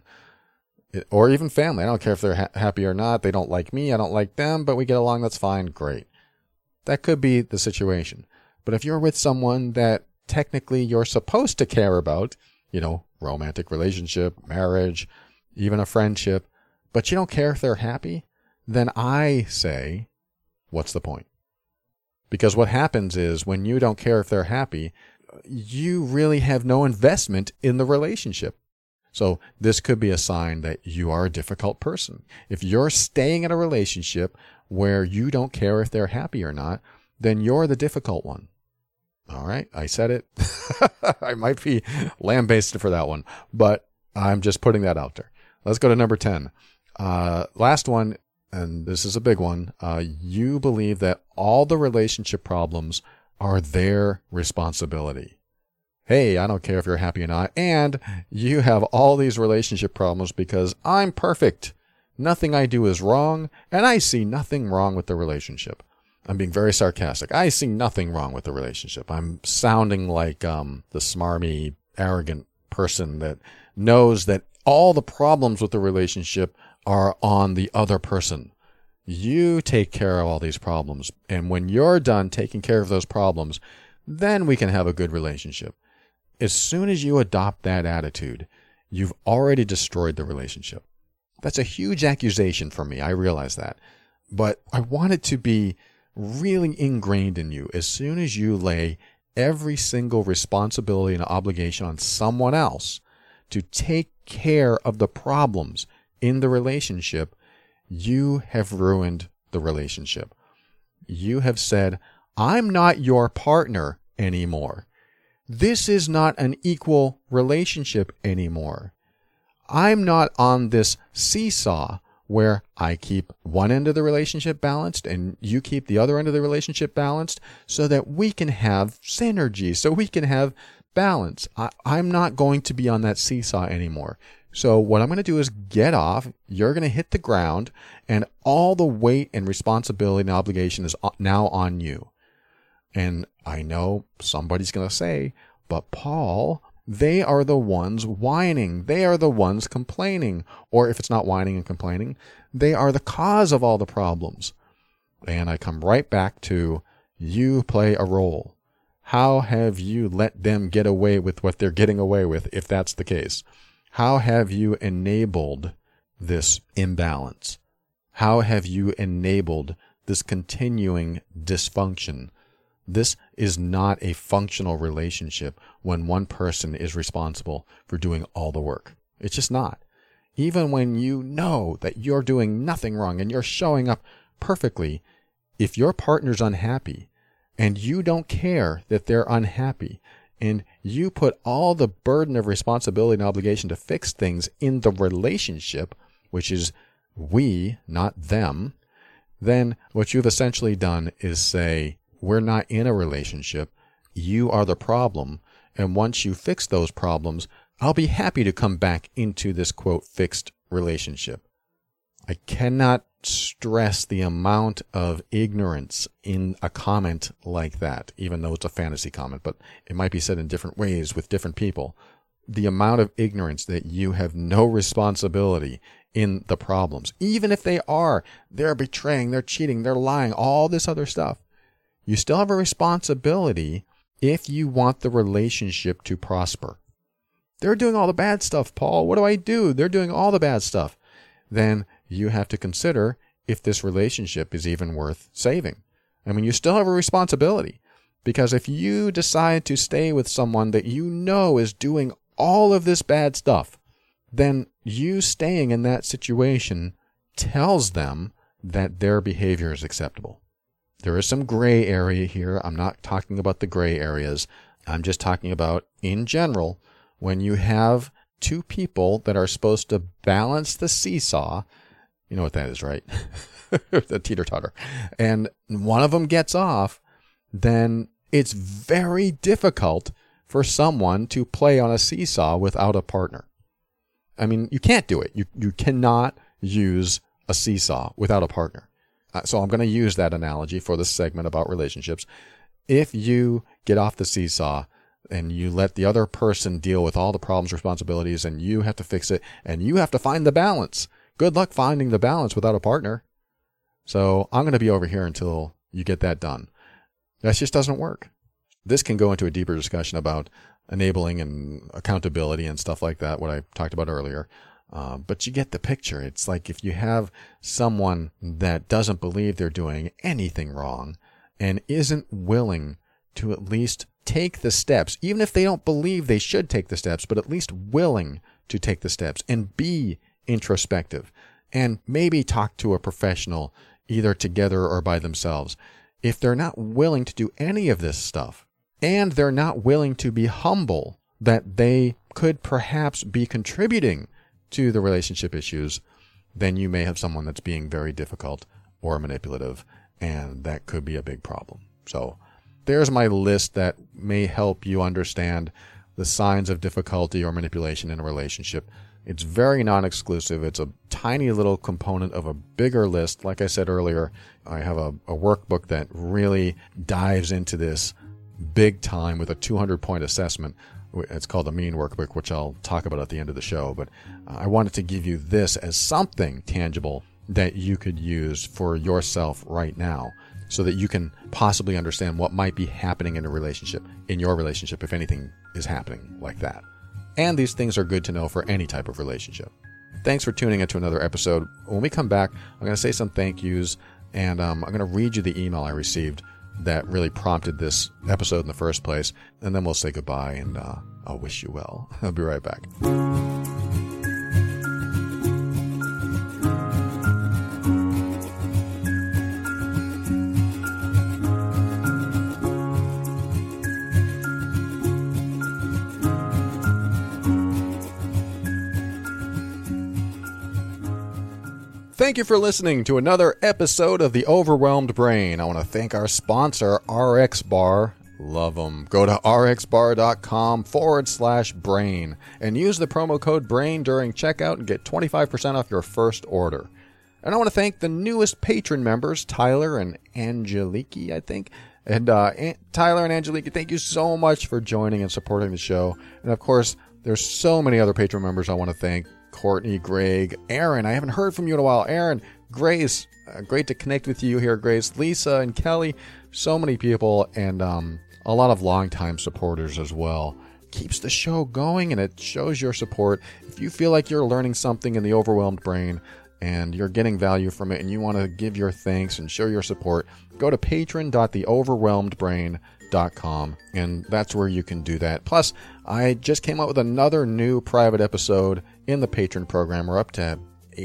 Or even family. I don't care if they're happy or not. They don't like me. I don't like them, but we get along. That's fine. Great. That could be the situation. But if you're with someone that technically you're supposed to care about, romantic relationship, marriage, even a friendship, but you don't care if they're happy, then I say, what's the point? Because what happens is when you don't care if they're happy, you really have no investment in the relationship. So this could be a sign that you are a difficult person. If you're staying in a relationship where you don't care if they're happy or not, then you're the difficult one. All right, I said it. I might be lambasted for that one, but I'm just putting that out there. Let's go to number 10. Last one, and this is a big one. You believe that all the relationship problems are their responsibility. Hey, I don't care if you're happy or not, and you have all these relationship problems because I'm perfect. Nothing I do is wrong, and I see nothing wrong with the relationship. I'm being very sarcastic. I see nothing wrong with the relationship. I'm sounding like the smarmy, arrogant person that knows that all the problems with the relationship are on the other person. You take care of all these problems, and when you're done taking care of those problems, then we can have a good relationship. As soon as you adopt that attitude, you've already destroyed the relationship. That's a huge accusation for me. I realize that. But I want it to be really ingrained in you. As soon as you lay every single responsibility and obligation on someone else to take care of the problems in the relationship, you have ruined the relationship. You have said, I'm not your partner anymore. This is not an equal relationship anymore. I'm not on this seesaw where I keep one end of the relationship balanced and you keep the other end of the relationship balanced so that we can have synergy, so we can have balance. I'm not going to be on that seesaw anymore. So what I'm going to do is get off. You're going to hit the ground, and all the weight and responsibility and obligation is now on you. And I know somebody's going to say, but Paul, they are the ones whining. They are the ones complaining. Or if it's not whining and complaining, they are the cause of all the problems. And I come right back to, you play a role. How have you let them get away with what they're getting away with, if that's the case? How have you enabled this imbalance? How have you enabled this continuing dysfunction? This is not a functional relationship when one person is responsible for doing all the work. It's just not. Even when you know that you're doing nothing wrong and you're showing up perfectly, if your partner's unhappy and you don't care that they're unhappy and you put all the burden of responsibility and obligation to fix things in the relationship, which is we, not them, then what you've essentially done is say, we're not in a relationship. You are the problem. And once you fix those problems, I'll be happy to come back into this, quote, fixed relationship. I cannot stress the amount of ignorance in a comment like that, even though it's a fantasy comment, but it might be said in different ways with different people. The amount of ignorance that you have no responsibility in the problems, even if they're betraying, they're cheating, they're lying, all this other stuff. You still have a responsibility if you want the relationship to prosper. They're doing all the bad stuff, Paul. What do I do? They're doing all the bad stuff. Then you have to consider if this relationship is even worth saving. I mean, you still have a responsibility, because if you decide to stay with someone that you know is doing all of this bad stuff, then you staying in that situation tells them that their behavior is acceptable. There is some gray area here. I'm not talking about the gray areas. I'm just talking about, in general, when you have two people that are supposed to balance the seesaw, you know what that is, right? The teeter-totter. And one of them gets off, then it's very difficult for someone to play on a seesaw without a partner. I mean, you can't do it. You cannot use a seesaw without a partner. So I'm going to use that analogy for this segment about relationships. If you get off the seesaw and you let the other person deal with all the problems, responsibilities, and you have to fix it, and you have to find the balance. Good luck finding the balance without a partner. So I'm going to be over here until you get that done. That just doesn't work. This can go into a deeper discussion about enabling and accountability and stuff like that, what I talked about earlier. But you get the picture. It's like if you have someone that doesn't believe they're doing anything wrong and isn't willing to at least take the steps, even if they don't believe they should take the steps, but at least willing to take the steps and be introspective and maybe talk to a professional either together or by themselves. If they're not willing to do any of this stuff and they're not willing to be humble that they could perhaps be contributing to the relationship issues, then you may have someone that's being very difficult or manipulative, and that could be a big problem. So there's my list that may help you understand the signs of difficulty or manipulation in a relationship. It's very non-exclusive. It's a tiny little component of a bigger list. Like I said earlier, I have a workbook that really dives into this big time with a 200-point assessment. It's called the Mean Workbook, which I'll talk about at the end of the show. But I wanted to give you this as something tangible that you could use for yourself right now so that you can possibly understand what might be happening in a relationship, in your relationship, if anything is happening like that. And these things are good to know for any type of relationship. Thanks for tuning into another episode. When we come back, I'm going to say some thank yous, and I'm going to read you the email I received that really prompted this episode in the first place, and then we'll say goodbye, and I'll wish you well. I'll be right back. Thank you for listening to another episode of The Overwhelmed Brain. I want to thank our sponsor, RX Bar. Love them. Go to rxbar.com/brain and use the promo code BRAIN during checkout and get 25% off your first order. And I want to thank the newest patron members, Tyler and Angeliki, I think. And Tyler and Angeliki, thank you so much for joining and supporting the show. And of course, there's so many other patron members I want to thank. Courtney, Greg, Aaron. I haven't heard from you in a while. Aaron, Grace, great to connect with you here, Grace. Lisa and Kelly, so many people, and a lot of longtime supporters as well. Keeps the show going, and it shows your support. If you feel like you're learning something in the Overwhelmed Brain and you're getting value from it and you want to give your thanks and show your support, go to patron.theoverwhelmedbrain.com, and that's where you can do that. Plus, I just came out with another new private episode in the patron program. We're up to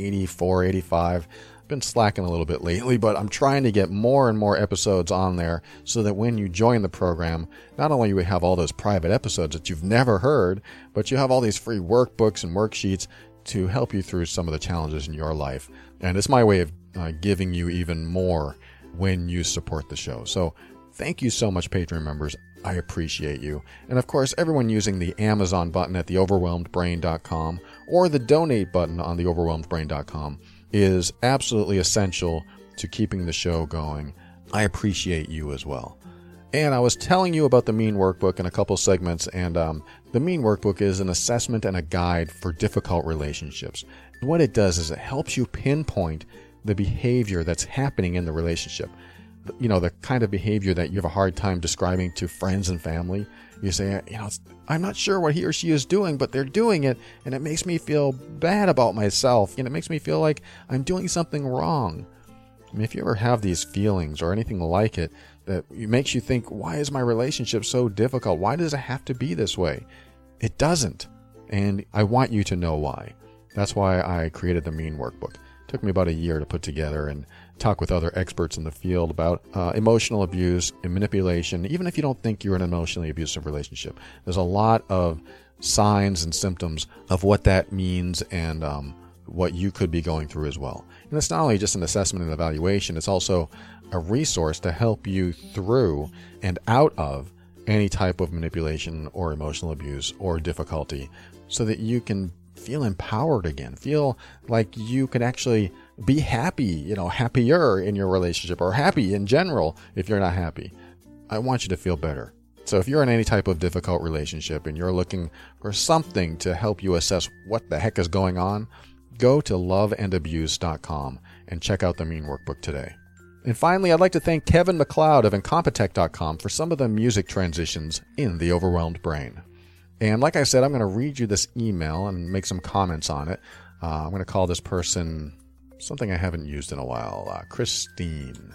84, 85. Been slacking a little bit lately, but I'm trying to get more and more episodes on there so that when you join the program, not only you have all those private episodes that you've never heard, but you have all these free workbooks and worksheets to help you through some of the challenges in your life. And it's my way of giving you even more when you support the show. So thank you so much, Patreon members. I appreciate you. And of course, everyone using the Amazon button at theoverwhelmedbrain.com or the donate button on theoverwhelmedbrain.com is absolutely essential to keeping the show going. I appreciate you as well. And I was telling you about the MEAN Workbook in a couple segments, and the MEAN Workbook is an assessment and a guide for difficult relationships. And what it does is it helps you pinpoint the behavior that's happening in the relationship. You know, the kind of behavior that you have a hard time describing to friends and family. You say, I'm not sure what he or she is doing, but they're doing it, and it makes me feel bad about myself, and it makes me feel like I'm doing something wrong. I mean, if you ever have these feelings or anything like it, that makes you think, why is my relationship so difficult? Why does it have to be this way? It doesn't, and I want you to know why. That's why I created the MEAN Workbook. It took me about a year to put together and talk with other experts in the field about emotional abuse and manipulation, even if you don't think you're in an emotionally abusive relationship. There's a lot of signs and symptoms of what that means and what you could be going through as well. And it's not only just an assessment and evaluation, it's also a resource to help you through and out of any type of manipulation or emotional abuse or difficulty so that you can feel empowered again, feel like you can actually be happy, happier in your relationship, or happy in general if you're not happy. I want you to feel better. So if you're in any type of difficult relationship and you're looking for something to help you assess what the heck is going on, go to loveandabuse.com and check out the MEAN Workbook today. And finally, I'd like to thank Kevin MacLeod of Incompetech.com for some of the music transitions in The Overwhelmed Brain. And like I said, I'm going to read you this email and make some comments on it. I'm going to call this person something I haven't used in a while, Christine.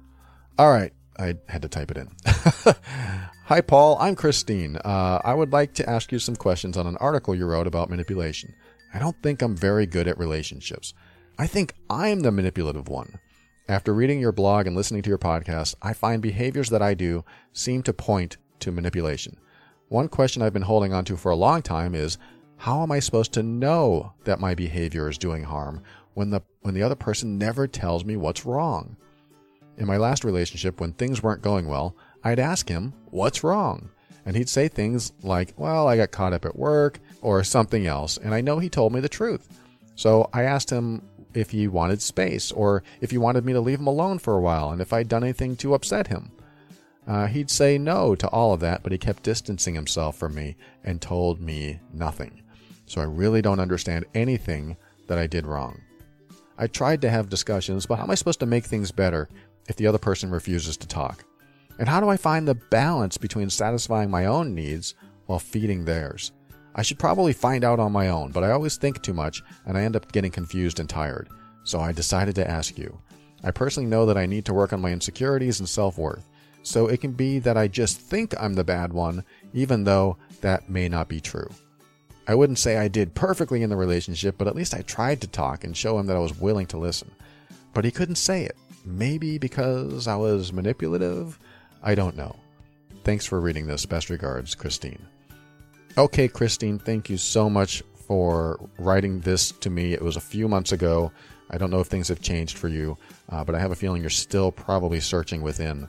All right, I had to type it in. Hi, Paul. I'm Christine. I would like to ask you some questions on an article you wrote about manipulation. I don't think I'm very good at relationships. I think I'm the manipulative one. After reading your blog and listening to your podcast, I find behaviors that I do seem to point to manipulation. One question I've been holding on to for a long time is, how am I supposed to know that my behavior is doing harm when the other person never tells me what's wrong? In my last relationship, when things weren't going well, I'd ask him, what's wrong? And he'd say things like, well, I got caught up at work or something else, and I know he told me the truth. So I asked him if he wanted space or if he wanted me to leave him alone for a while and if I'd done anything to upset him. He'd say no to all of that, but he kept distancing himself from me and told me nothing. So I really don't understand anything that I did wrong. I tried to have discussions, but how am I supposed to make things better if the other person refuses to talk? And how do I find the balance between satisfying my own needs while feeding theirs? I should probably find out on my own, but I always think too much and I end up getting confused and tired. So I decided to ask you. I personally know that I need to work on my insecurities and self-worth. So it can be that I just think I'm the bad one, even though that may not be true. I wouldn't say I did perfectly in the relationship, but at least I tried to talk and show him that I was willing to listen. But he couldn't say it. Maybe because I was manipulative? I don't know. Thanks for reading this. Best regards, Christine. Okay, Christine, thank you so much for writing this to me. It was a few months ago. I don't know if things have changed for you, but I have a feeling you're still probably searching within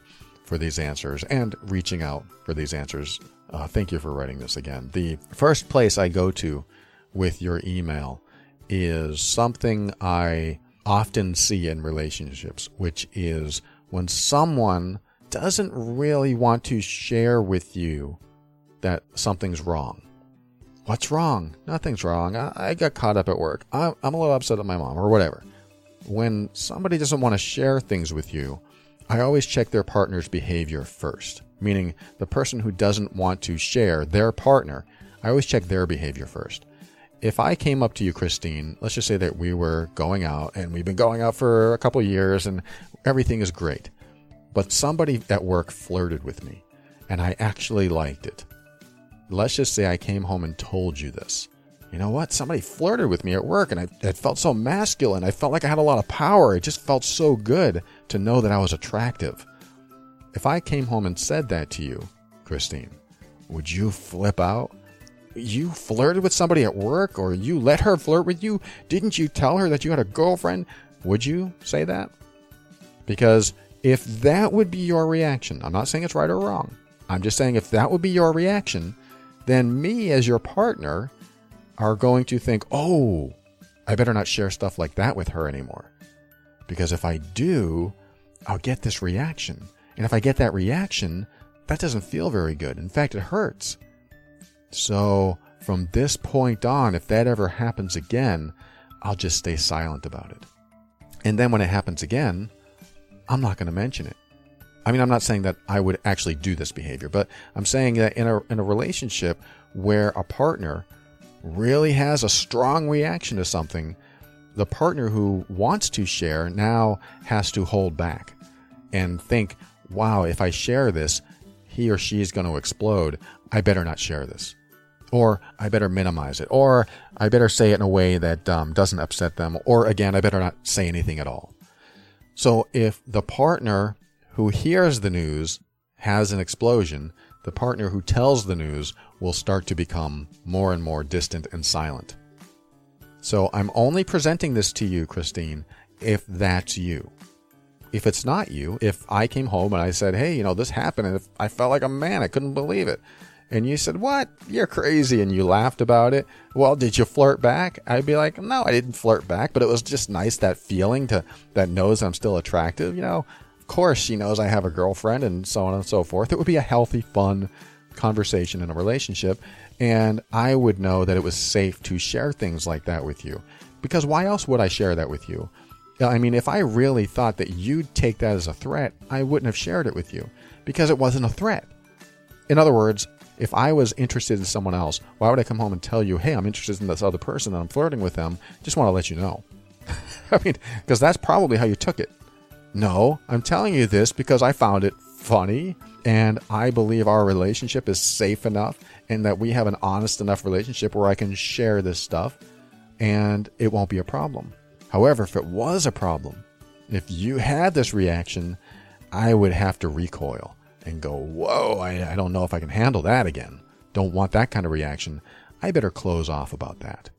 for these answers and reaching out for these answers. Thank you for writing this again. The first place I go to with your email is something I often see in relationships, which is when someone doesn't really want to share with you that something's wrong. What's wrong? Nothing's wrong. I got caught up at work. I'm a little upset at my mom or whatever. When somebody doesn't want to share things with you, I always check their partner's behavior first, meaning the person who doesn't want to share, their partner, I always check their behavior first. If I came up to you, Christine, let's just say that we were going out and we've been going out for a couple of years and everything is great, but somebody at work flirted with me and I actually liked it. Let's just say I came home and told you this. You know what? Somebody flirted with me at work and I felt so masculine. I felt like I had a lot of power. It just felt so good to know that I was attractive. If I came home and said that to you, Christine, would you flip out? You flirted with somebody at work, or you let her flirt with you? Didn't you tell her that you had a girlfriend? Would you say that? Because if that would be your reaction, I'm not saying it's right or wrong. I'm just saying if that would be your reaction, then me as your partner are going to think, oh, I better not share stuff like that with her anymore. Because if I do, I'll get this reaction. And if I get that reaction, that doesn't feel very good. In fact, it hurts. So from this point on, if that ever happens again, I'll just stay silent about it. And then when it happens again, I'm not going to mention it. I mean, I'm not saying that I would actually do this behavior, but I'm saying that in a relationship where a partner really has a strong reaction to something, the partner who wants to share now has to hold back and think, wow, if I share this, he or she is going to explode. I better not share this. Or I better minimize it. Or I better say it in a way that doesn't upset them. Or again, I better not say anything at all. So if the partner who hears the news has an explosion, the partner who tells the news will start to become more and more distant and silent. So I'm only presenting this to you, Christine, if that's you. If it's not you, if I came home and I said, hey, this happened, and if I felt like a man, I couldn't believe it. And you said, what? You're crazy. And you laughed about it. Well, did you flirt back? I'd be like, no, I didn't flirt back, but it was just nice, that feeling that knows I'm still attractive. Of course she knows I have a girlfriend and so on and so forth. It would be a healthy, fun conversation in a relationship. And I would know that it was safe to share things like that with you. Because why else would I share that with you? I mean, if I really thought that you'd take that as a threat, I wouldn't have shared it with you because it wasn't a threat. In other words, if I was interested in someone else, why would I come home and tell you, hey, I'm interested in this other person and I'm flirting with them? Just want to let you know. I mean, because that's probably how you took it. No, I'm telling you this because I found it funny and I believe our relationship is safe enough and that we have an honest enough relationship where I can share this stuff and it won't be a problem. However, if it was a problem, if you had this reaction, I would have to recoil and go, whoa, I don't know if I can handle that again. Don't want that kind of reaction. I better close off about that.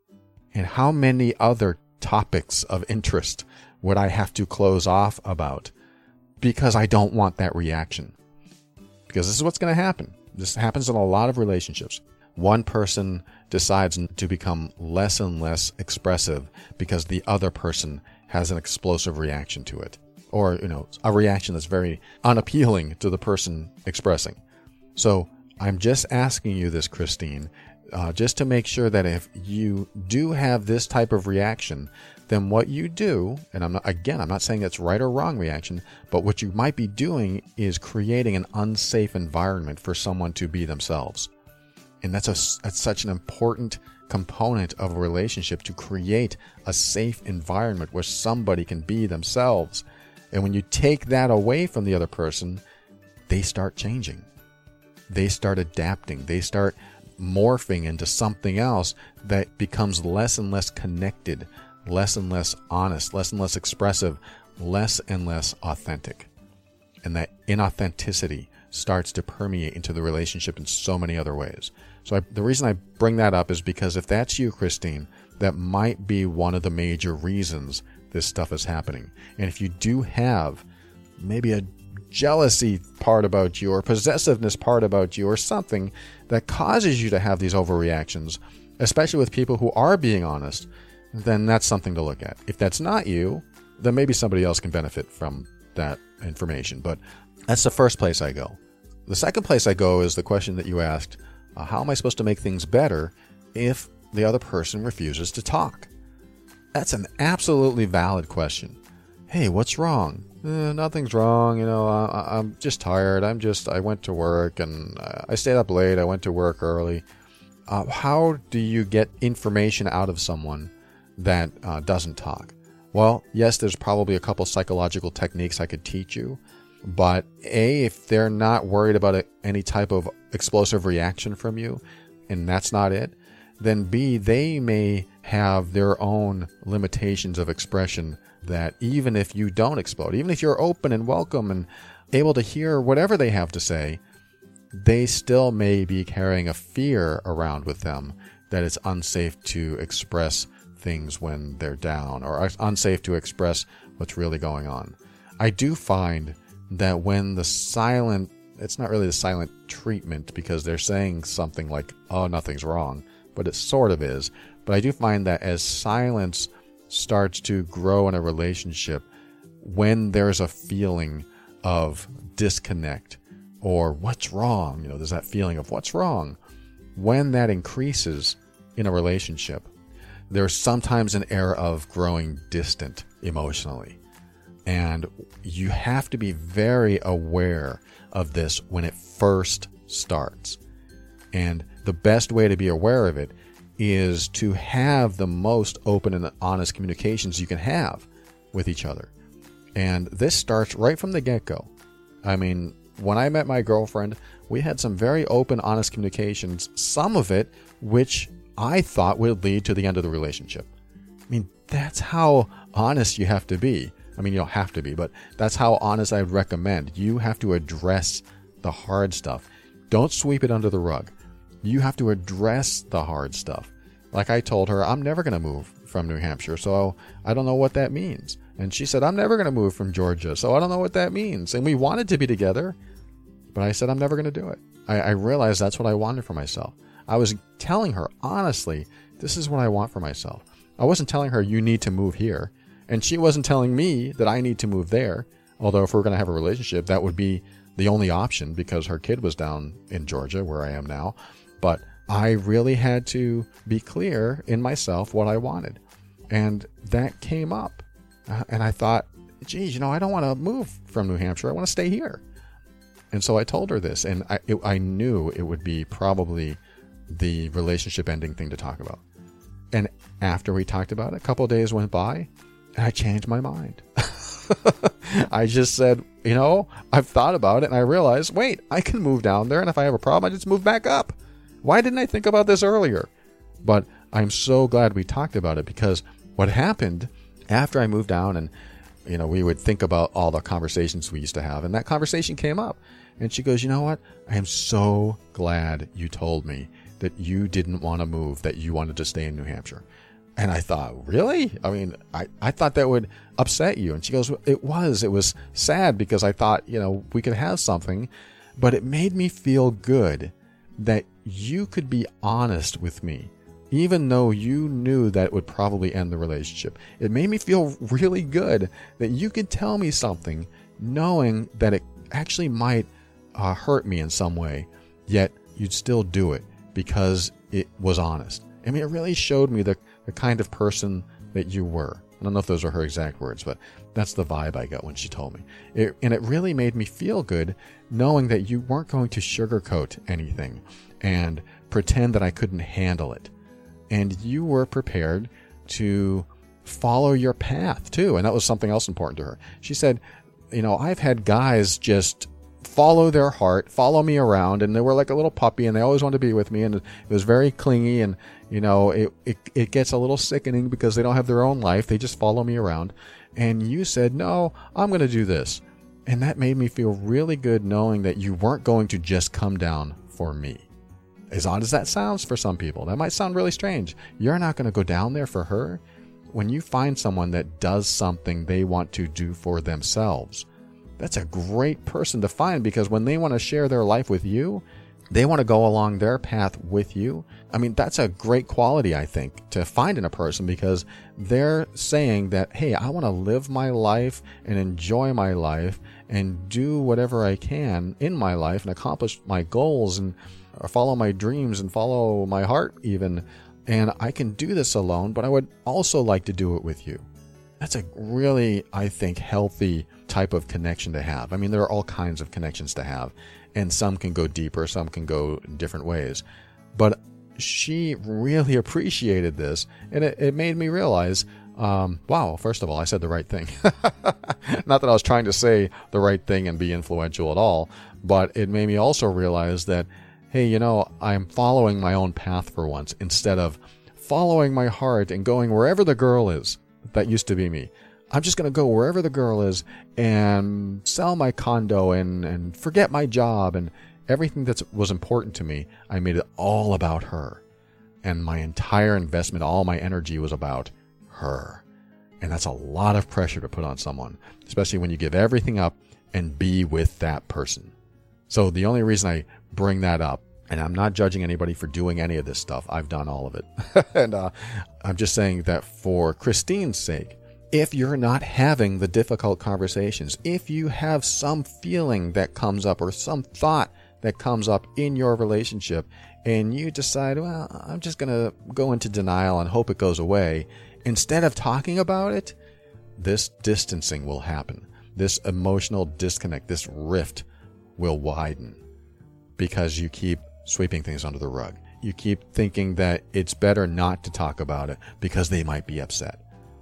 And how many other topics of interest would I have to close off about because I don't want that reaction? Because this is what's going to happen. This happens in a lot of relationships. One person decides to become less and less expressive because the other person has an explosive reaction to it. Or, a reaction that's very unappealing to the person expressing. So I'm just asking you this, Christine, just to make sure that if you do have this type of reaction, then what you do, and I'm not saying it's right or wrong reaction, but what you might be doing is creating an unsafe environment for someone to be themselves. And that's such an important component of a relationship, to create a safe environment where somebody can be themselves. And when you take that away from the other person, they start changing. They start adapting. They start morphing into something else that becomes less and less connected, less and less honest, less and less expressive, less and less authentic. And that inauthenticity starts to permeate into the relationship in so many other ways. So the reason I bring that up is because if that's you, Christine, that might be one of the major reasons this stuff is happening. And if you do have maybe a jealousy part about you or possessiveness part about you or something that causes you to have these overreactions, especially with people who are being honest, then that's something to look at. If that's not you, then maybe somebody else can benefit from that information. But that's the first place I go. The second place I go is the question that you asked, how am I supposed to make things better if the other person refuses to talk? That's an absolutely valid question. Hey, what's wrong? Nothing's wrong. I'm just tired. I went to work and I stayed up late. I went to work early. How do you get information out of someone that doesn't talk? Well, yes, there's probably a couple psychological techniques I could teach you. But A, if they're not worried about any type of explosive reaction from you, and that's not it, then B, they may have their own limitations of expression that even if you don't explode, even if you're open and welcome and able to hear whatever they have to say, they still may be carrying a fear around with them that it's unsafe to express things when they're down or unsafe to express what's really going on. I do find that when it's not really the silent treatment because they're saying something like, oh, nothing's wrong, but it sort of is. But I do find that as silence starts to grow in a relationship, when there's a feeling of disconnect or what's wrong, there's that feeling of what's wrong. When that increases in a relationship, there's sometimes an air of growing distant emotionally. And you have to be very aware of this when it first starts. And the best way to be aware of it is to have the most open and honest communications you can have with each other. And this starts right from the get-go. I mean, when I met my girlfriend, we had some very open, honest communications, some of it which I thought would lead to the end of the relationship. I mean, that's how honest you have to be. I mean, you don't have to be, but that's how honest I would recommend. You have to address the hard stuff. Don't sweep it under the rug. You have to address the hard stuff. Like I told her, I'm never going to move from New Hampshire, so I don't know what that means. And she said, I'm never going to move from Georgia, so I don't know what that means. And we wanted to be together, but I said, I'm never going to do it. I realized that's what I wanted for myself. I was telling her, honestly, this is what I want for myself. I wasn't telling her, you need to move here. And she wasn't telling me that I need to move there. Although if we're going to have a relationship, that would be the only option because her kid was down in Georgia where I am now. But I really had to be clear in myself what I wanted. And that came up. And I thought, geez, I don't want to move from New Hampshire. I want to stay here. And so I told her this. And I knew it would be probably the relationship ending thing to talk about. And after we talked about it, a couple of days went by. And I changed my mind. I just said, I've thought about it and I realized, wait, I can move down there. And if I have a problem, I just move back up. Why didn't I think about this earlier? But I'm so glad we talked about it because what happened after I moved down and, we would think about all the conversations we used to have. And that conversation came up and she goes, you know what? I am so glad you told me that you didn't want to move, that you wanted to stay in New Hampshire. And I thought, really? I mean, I thought that would upset you. And she goes, it was sad because I thought, we could have something, but it made me feel good that you could be honest with me, even though you knew that it would probably end the relationship. It made me feel really good that you could tell me something knowing that it actually might hurt me in some way, yet you'd still do it because it was honest. I mean, it really showed me the kind of person that you were. I don't know if those are her exact words, but that's the vibe I got when she told me. And it really made me feel good knowing that you weren't going to sugarcoat anything and pretend that I couldn't handle it. And you were prepared to follow your path too. And that was something else important to her. She said, I've had guys just follow their heart, follow me around, and they were like a little puppy and they always wanted to be with me, and it was very clingy, and it gets a little sickening because they don't have their own life. They just follow me around. And you said, no, I'm going to do this. And that made me feel really good knowing that you weren't going to just come down for me. As odd as that sounds for some people, that might sound really strange. You're not going to go down there for her. When you find someone that does something they want to do for themselves, that's a great person to find, because when they want to share their life with you, they want to go along their path with you. I mean, that's a great quality, I think, to find in a person, because they're saying that, hey, I want to live my life and enjoy my life and do whatever I can in my life and accomplish my goals and follow my dreams and follow my heart even. And I can do this alone, but I would also like to do it with you. That's a really, I think, healthy type of connection to have. I mean, there are all kinds of connections to have, and some can go deeper, some can go different ways. But she really appreciated this, and it made me realize, wow, first of all, I said the right thing. Not that I was trying to say the right thing and be influential at all, but it made me also realize that, hey, you know, I'm following my own path for once, instead of following my heart and going wherever the girl is. That used to be me. I'm just going to go wherever the girl is and sell my condo and forget my job and everything that was important to me. I made it all about her. And my entire investment, all my energy was about her. And that's a lot of pressure to put on someone, especially when you give everything up and be with that person. So the only reason I bring that up, and I'm not judging anybody for doing any of this stuff. I've done all of it. And I'm just saying that for Christine's sake, if you're not having the difficult conversations, if you have some feeling that comes up or some thought that comes up in your relationship, and you decide, well, I'm just going to go into denial and hope it goes away, instead of talking about it, this distancing will happen. This emotional disconnect, this rift will widen, because you keep sweeping things under the rug. You keep thinking that it's better not to talk about it because they might be upset.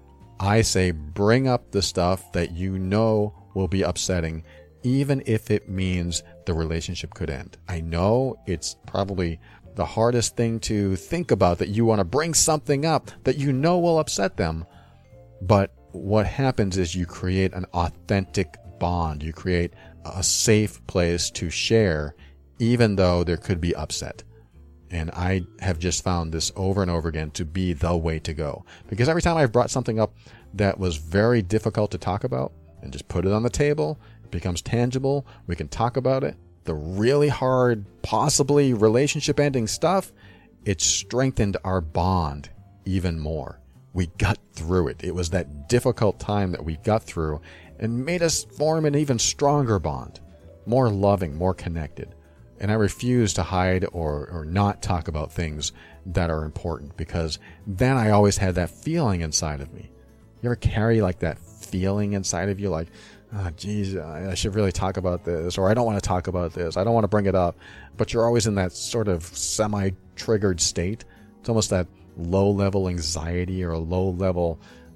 I say bring up the stuff that you know will be upsetting, even if it means the relationship could end. I know it's probably the hardest thing to think about, that you want to bring something up that you know will upset them. But what happens is you create an authentic bond. You create a safe place to share, even though there could be upset. And I have just found this over and over again to be the way to go. Because every time I've brought something up that was very difficult to talk about and just put it on the table, it becomes tangible, we can talk about it. The really hard, possibly relationship-ending stuff, it strengthened our bond even more. We got through it. It was that difficult time that we got through and made us form an even stronger bond, more loving, more connected. And I refuse to hide or not talk about things that are important, because then I always had that feeling inside of me. You ever carry like that feeling inside of you, like, oh, geez, I should really talk about this, or I don't want to talk about this, I don't want to bring it up, but you're always in that sort of semi-triggered state. It's almost that low-level anxiety or a low-level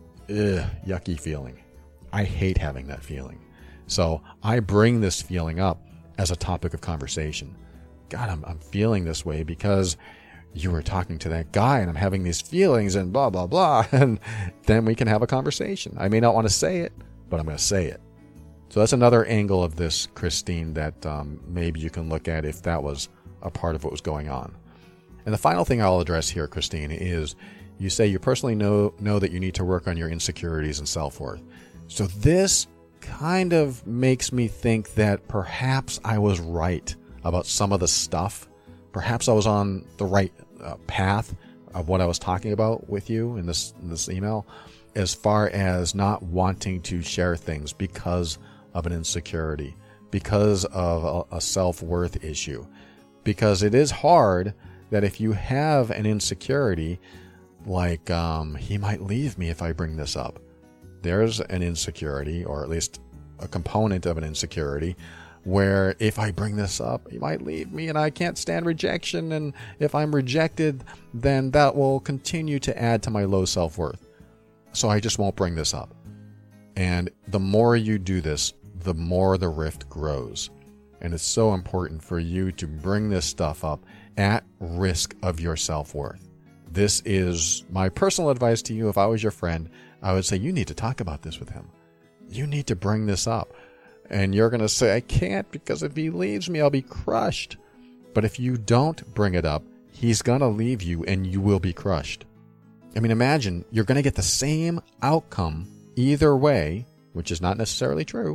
yucky feeling. I hate having that feeling. So I bring this feeling up as a topic of conversation. God, I'm feeling this way because you were talking to that guy and I'm having these feelings and blah, blah, blah. And then we can have a conversation. I may not want to say it, but I'm going to say it. So that's another angle of this, Christine, that maybe you can look at if that was a part of what was going on. And the final thing I'll address here, Christine, is you say you personally know that you need to work on your insecurities and self-worth. So this kind of makes me think that perhaps I was right about some of the stuff. Perhaps I was on the right path of what I was talking about with you in this email, as far as not wanting to share things because of an insecurity, because of a self-worth issue. Because it is hard that if you have an insecurity, like he might leave me if I bring this up. There's an insecurity, or at least a component of an insecurity, where if I bring this up, he might leave me and I can't stand rejection. And if I'm rejected, then that will continue to add to my low self-worth. So I just won't bring this up. And the more you do this, the more the rift grows. And it's so important for you to bring this stuff up at risk of your self-worth. This is my personal advice to you. If I was your friend, I would say you need to talk about this with him. You need to bring this up. And you're going to say, I can't, because if he leaves me, I'll be crushed. But if you don't bring it up, he's going to leave you and you will be crushed. I mean, imagine you're going to get the same outcome either way, which is not necessarily true,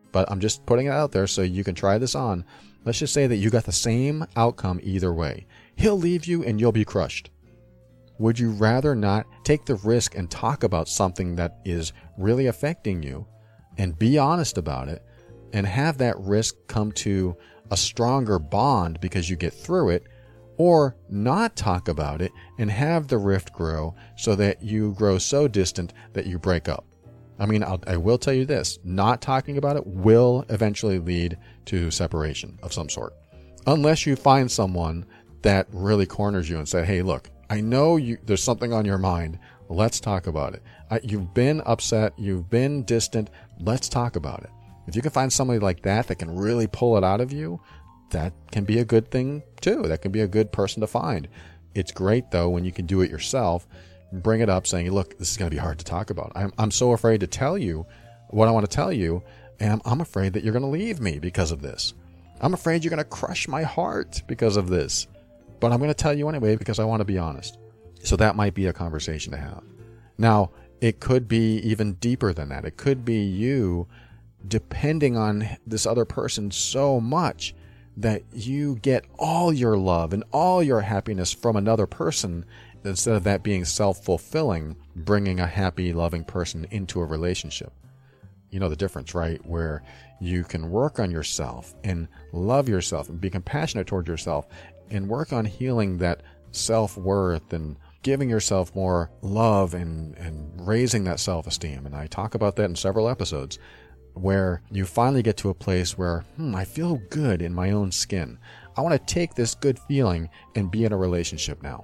but I'm just putting it out there so you can try this on. Let's just say that you got the same outcome either way. He'll leave you and you'll be crushed. Would you rather not take the risk and talk about something that is really affecting you and be honest about it and have that risk come to a stronger bond because you get through it, or not talk about it and have the rift grow so that you grow so distant that you break up? I mean, I will tell you this, not talking about it will eventually lead to separation of some sort. Unless you find someone that really corners you and say, hey, look, I know there's something on your mind. Let's talk about it. You've been upset. You've been distant. Let's talk about it. If you can find somebody like that can really pull it out of you, that can be a good thing too. That can be a good person to find. It's great though when you can do it yourself. Bring it up saying, look, this is going to be hard to talk about. I'm so afraid to tell you what I want to tell you, and I'm afraid that you're going to leave me because of this. I'm afraid you're going to crush my heart because of this. But I'm going to tell you anyway because I want to be honest. So that might be a conversation to have. Now, it could be even deeper than that. It could be you depending on this other person so much that you get all your love and all your happiness from another person, instead of that being self-fulfilling, bringing a happy, loving person into a relationship. You know the difference, right? Where you can work on yourself and love yourself and be compassionate toward yourself and work on healing that self-worth and giving yourself more love and raising that self-esteem. And I talk about that in several episodes, where you finally get to a place where, I feel good in my own skin. I want to take this good feeling and be in a relationship now.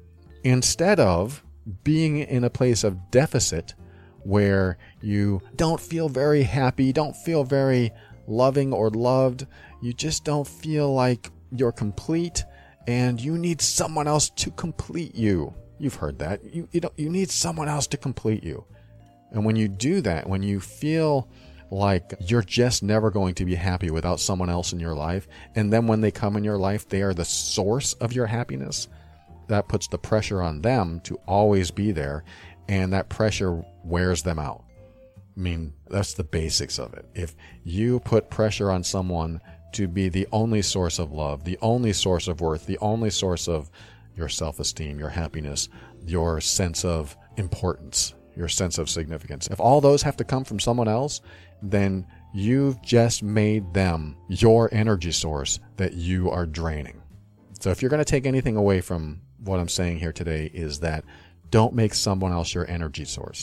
Instead of being in a place of deficit where you don't feel very happy, don't feel very loving or loved, you just don't feel like you're complete and you need someone else to complete you. You've heard that. You need someone else to complete you. And when you do that, when you feel like you're just never going to be happy without someone else in your life, and then when they come in your life, they are the source of your happiness, that puts the pressure on them to always be there, and that pressure wears them out. I mean, that's the basics of it. If you put pressure on someone to be the only source of love, the only source of worth, the only source of your self-esteem, your happiness, your sense of importance, your sense of significance, if all those have to come from someone else, then you've just made them your energy source that you are draining. So if you're going to take anything away from what I'm saying here today, is that don't make someone else your energy source.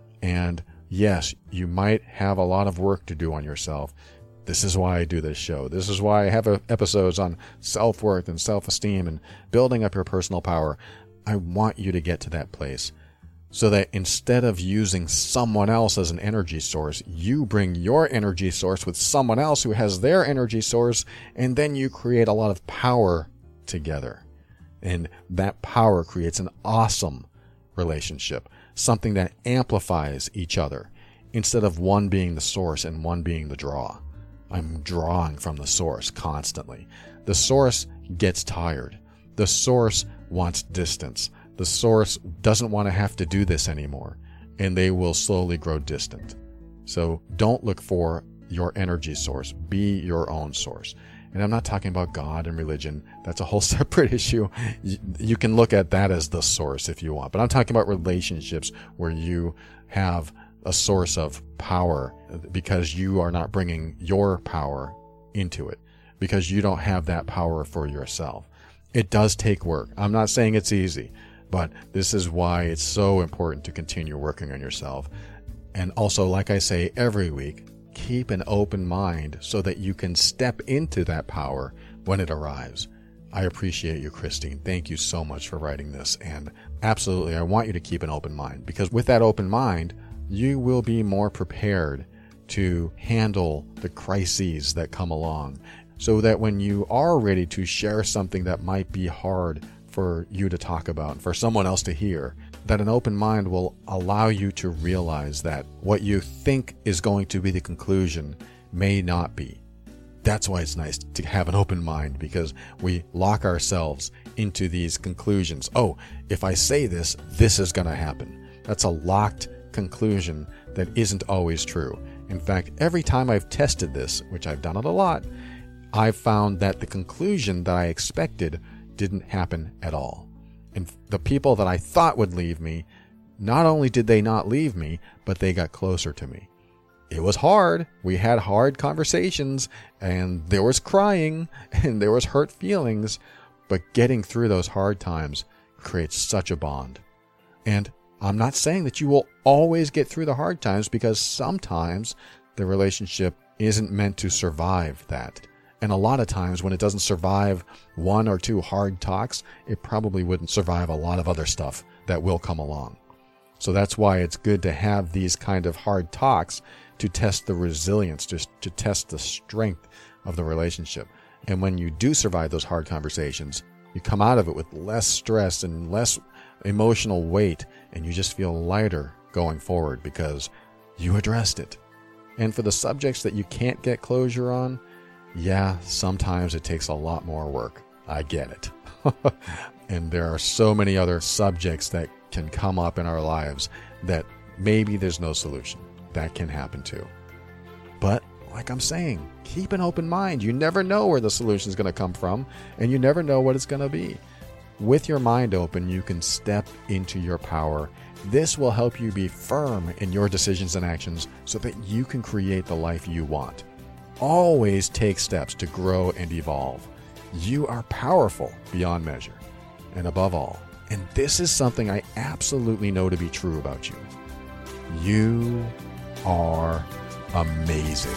And yes, you might have a lot of work to do on yourself. This is why I do this show. This is why I have episodes on self-worth and self-esteem and building up your personal power. I want you to get to that place so that instead of using someone else as an energy source, you bring your energy source with someone else who has their energy source, and then you create a lot of power together. And that power creates an awesome relationship, something that amplifies each other, instead of one being the source and one being the draw. I'm drawing from the source constantly. The source gets tired. The source wants distance. The source doesn't want to have to do this anymore, and they will slowly grow distant. So don't look for your energy source. Be your own source. And I'm not talking about God and religion. That's a whole separate issue. You can look at that as the source if you want. But I'm talking about relationships where you have a source of power because you are not bringing your power into it, because you don't have that power for yourself. It does take work. I'm not saying it's easy, but this is why it's so important to continue working on yourself. And also, like I say every week, keep an open mind so that you can step into that power when it arrives. I appreciate you, Christine. Thank you so much for writing this. And absolutely, I want you to keep an open mind, because with that open mind, you will be more prepared to handle the crises that come along, so that when you are ready to share something that might be hard for you to talk about, for someone else to hear, that an open mind will allow you to realize that what you think is going to be the conclusion may not be. That's why it's nice to have an open mind, because we lock ourselves into these conclusions. Oh, if I say this, this is going to happen. That's a locked conclusion that isn't always true. In fact, every time I've tested this, which I've done it a lot, I've found that the conclusion that I expected didn't happen at all. And the people that I thought would leave me, not only did they not leave me, but they got closer to me. It was hard. We had hard conversations, and there was crying, and there was hurt feelings, but getting through those hard times creates such a bond. And I'm not saying that you will always get through the hard times, because sometimes the relationship isn't meant to survive that. And a lot of times when it doesn't survive 1 or 2 hard talks, it probably wouldn't survive a lot of other stuff that will come along. So that's why it's good to have these kind of hard talks to test the resilience, to test the strength of the relationship. And when you do survive those hard conversations, you come out of it with less stress and less emotional weight, and you just feel lighter going forward because you addressed it. And for the subjects that you can't get closure on, yeah, sometimes it takes a lot more work. I get it. And there are so many other subjects that can come up in our lives that maybe there's no solution. That can happen too. But like I'm saying, keep an open mind. You never know where the solution is going to come from, and you never know what it's going to be. With your mind open, you can step into your power. This will help you be firm in your decisions and actions so that you can create the life you want. Always take steps to grow and evolve. You are powerful beyond measure. And above all, and this is something I absolutely know to be true about you, you are amazing.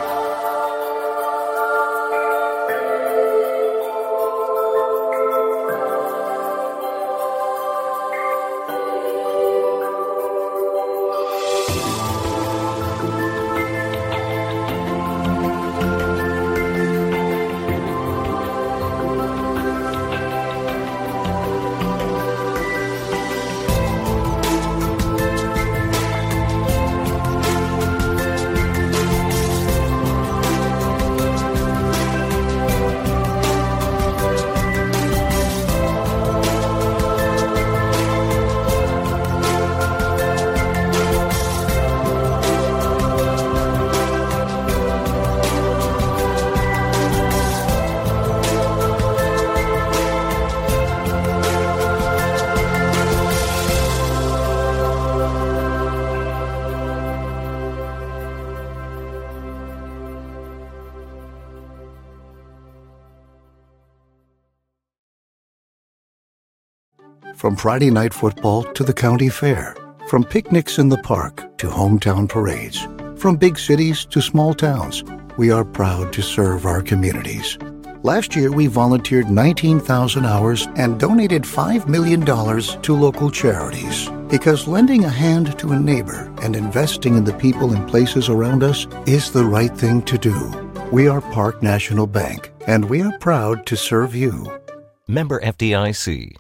From Friday night football to the county fair, from picnics in the park to hometown parades, from big cities to small towns, we are proud to serve our communities. Last year, we volunteered 19,000 hours and donated $5 million to local charities. Because lending a hand to a neighbor and investing in the people and places around us is the right thing to do. We are Park National Bank, and we are proud to serve you. Member FDIC.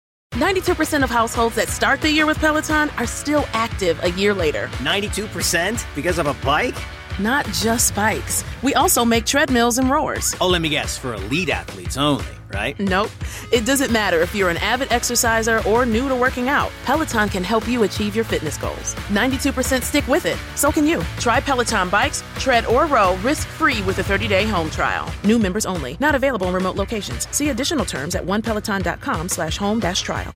92% of households that start the year with Peloton are still active a year later. 92% because of a bike? Not just bikes. We also make treadmills and rowers. Oh, let me guess, for elite athletes only, right? Nope. It doesn't matter if you're an avid exerciser or new to working out. Peloton can help you achieve your fitness goals. 92% stick with it. So can you. Try Peloton bikes, tread, or row risk-free with a 30-day home trial. New members only. Not available in remote locations. See additional terms at onepeloton.com/home-trial.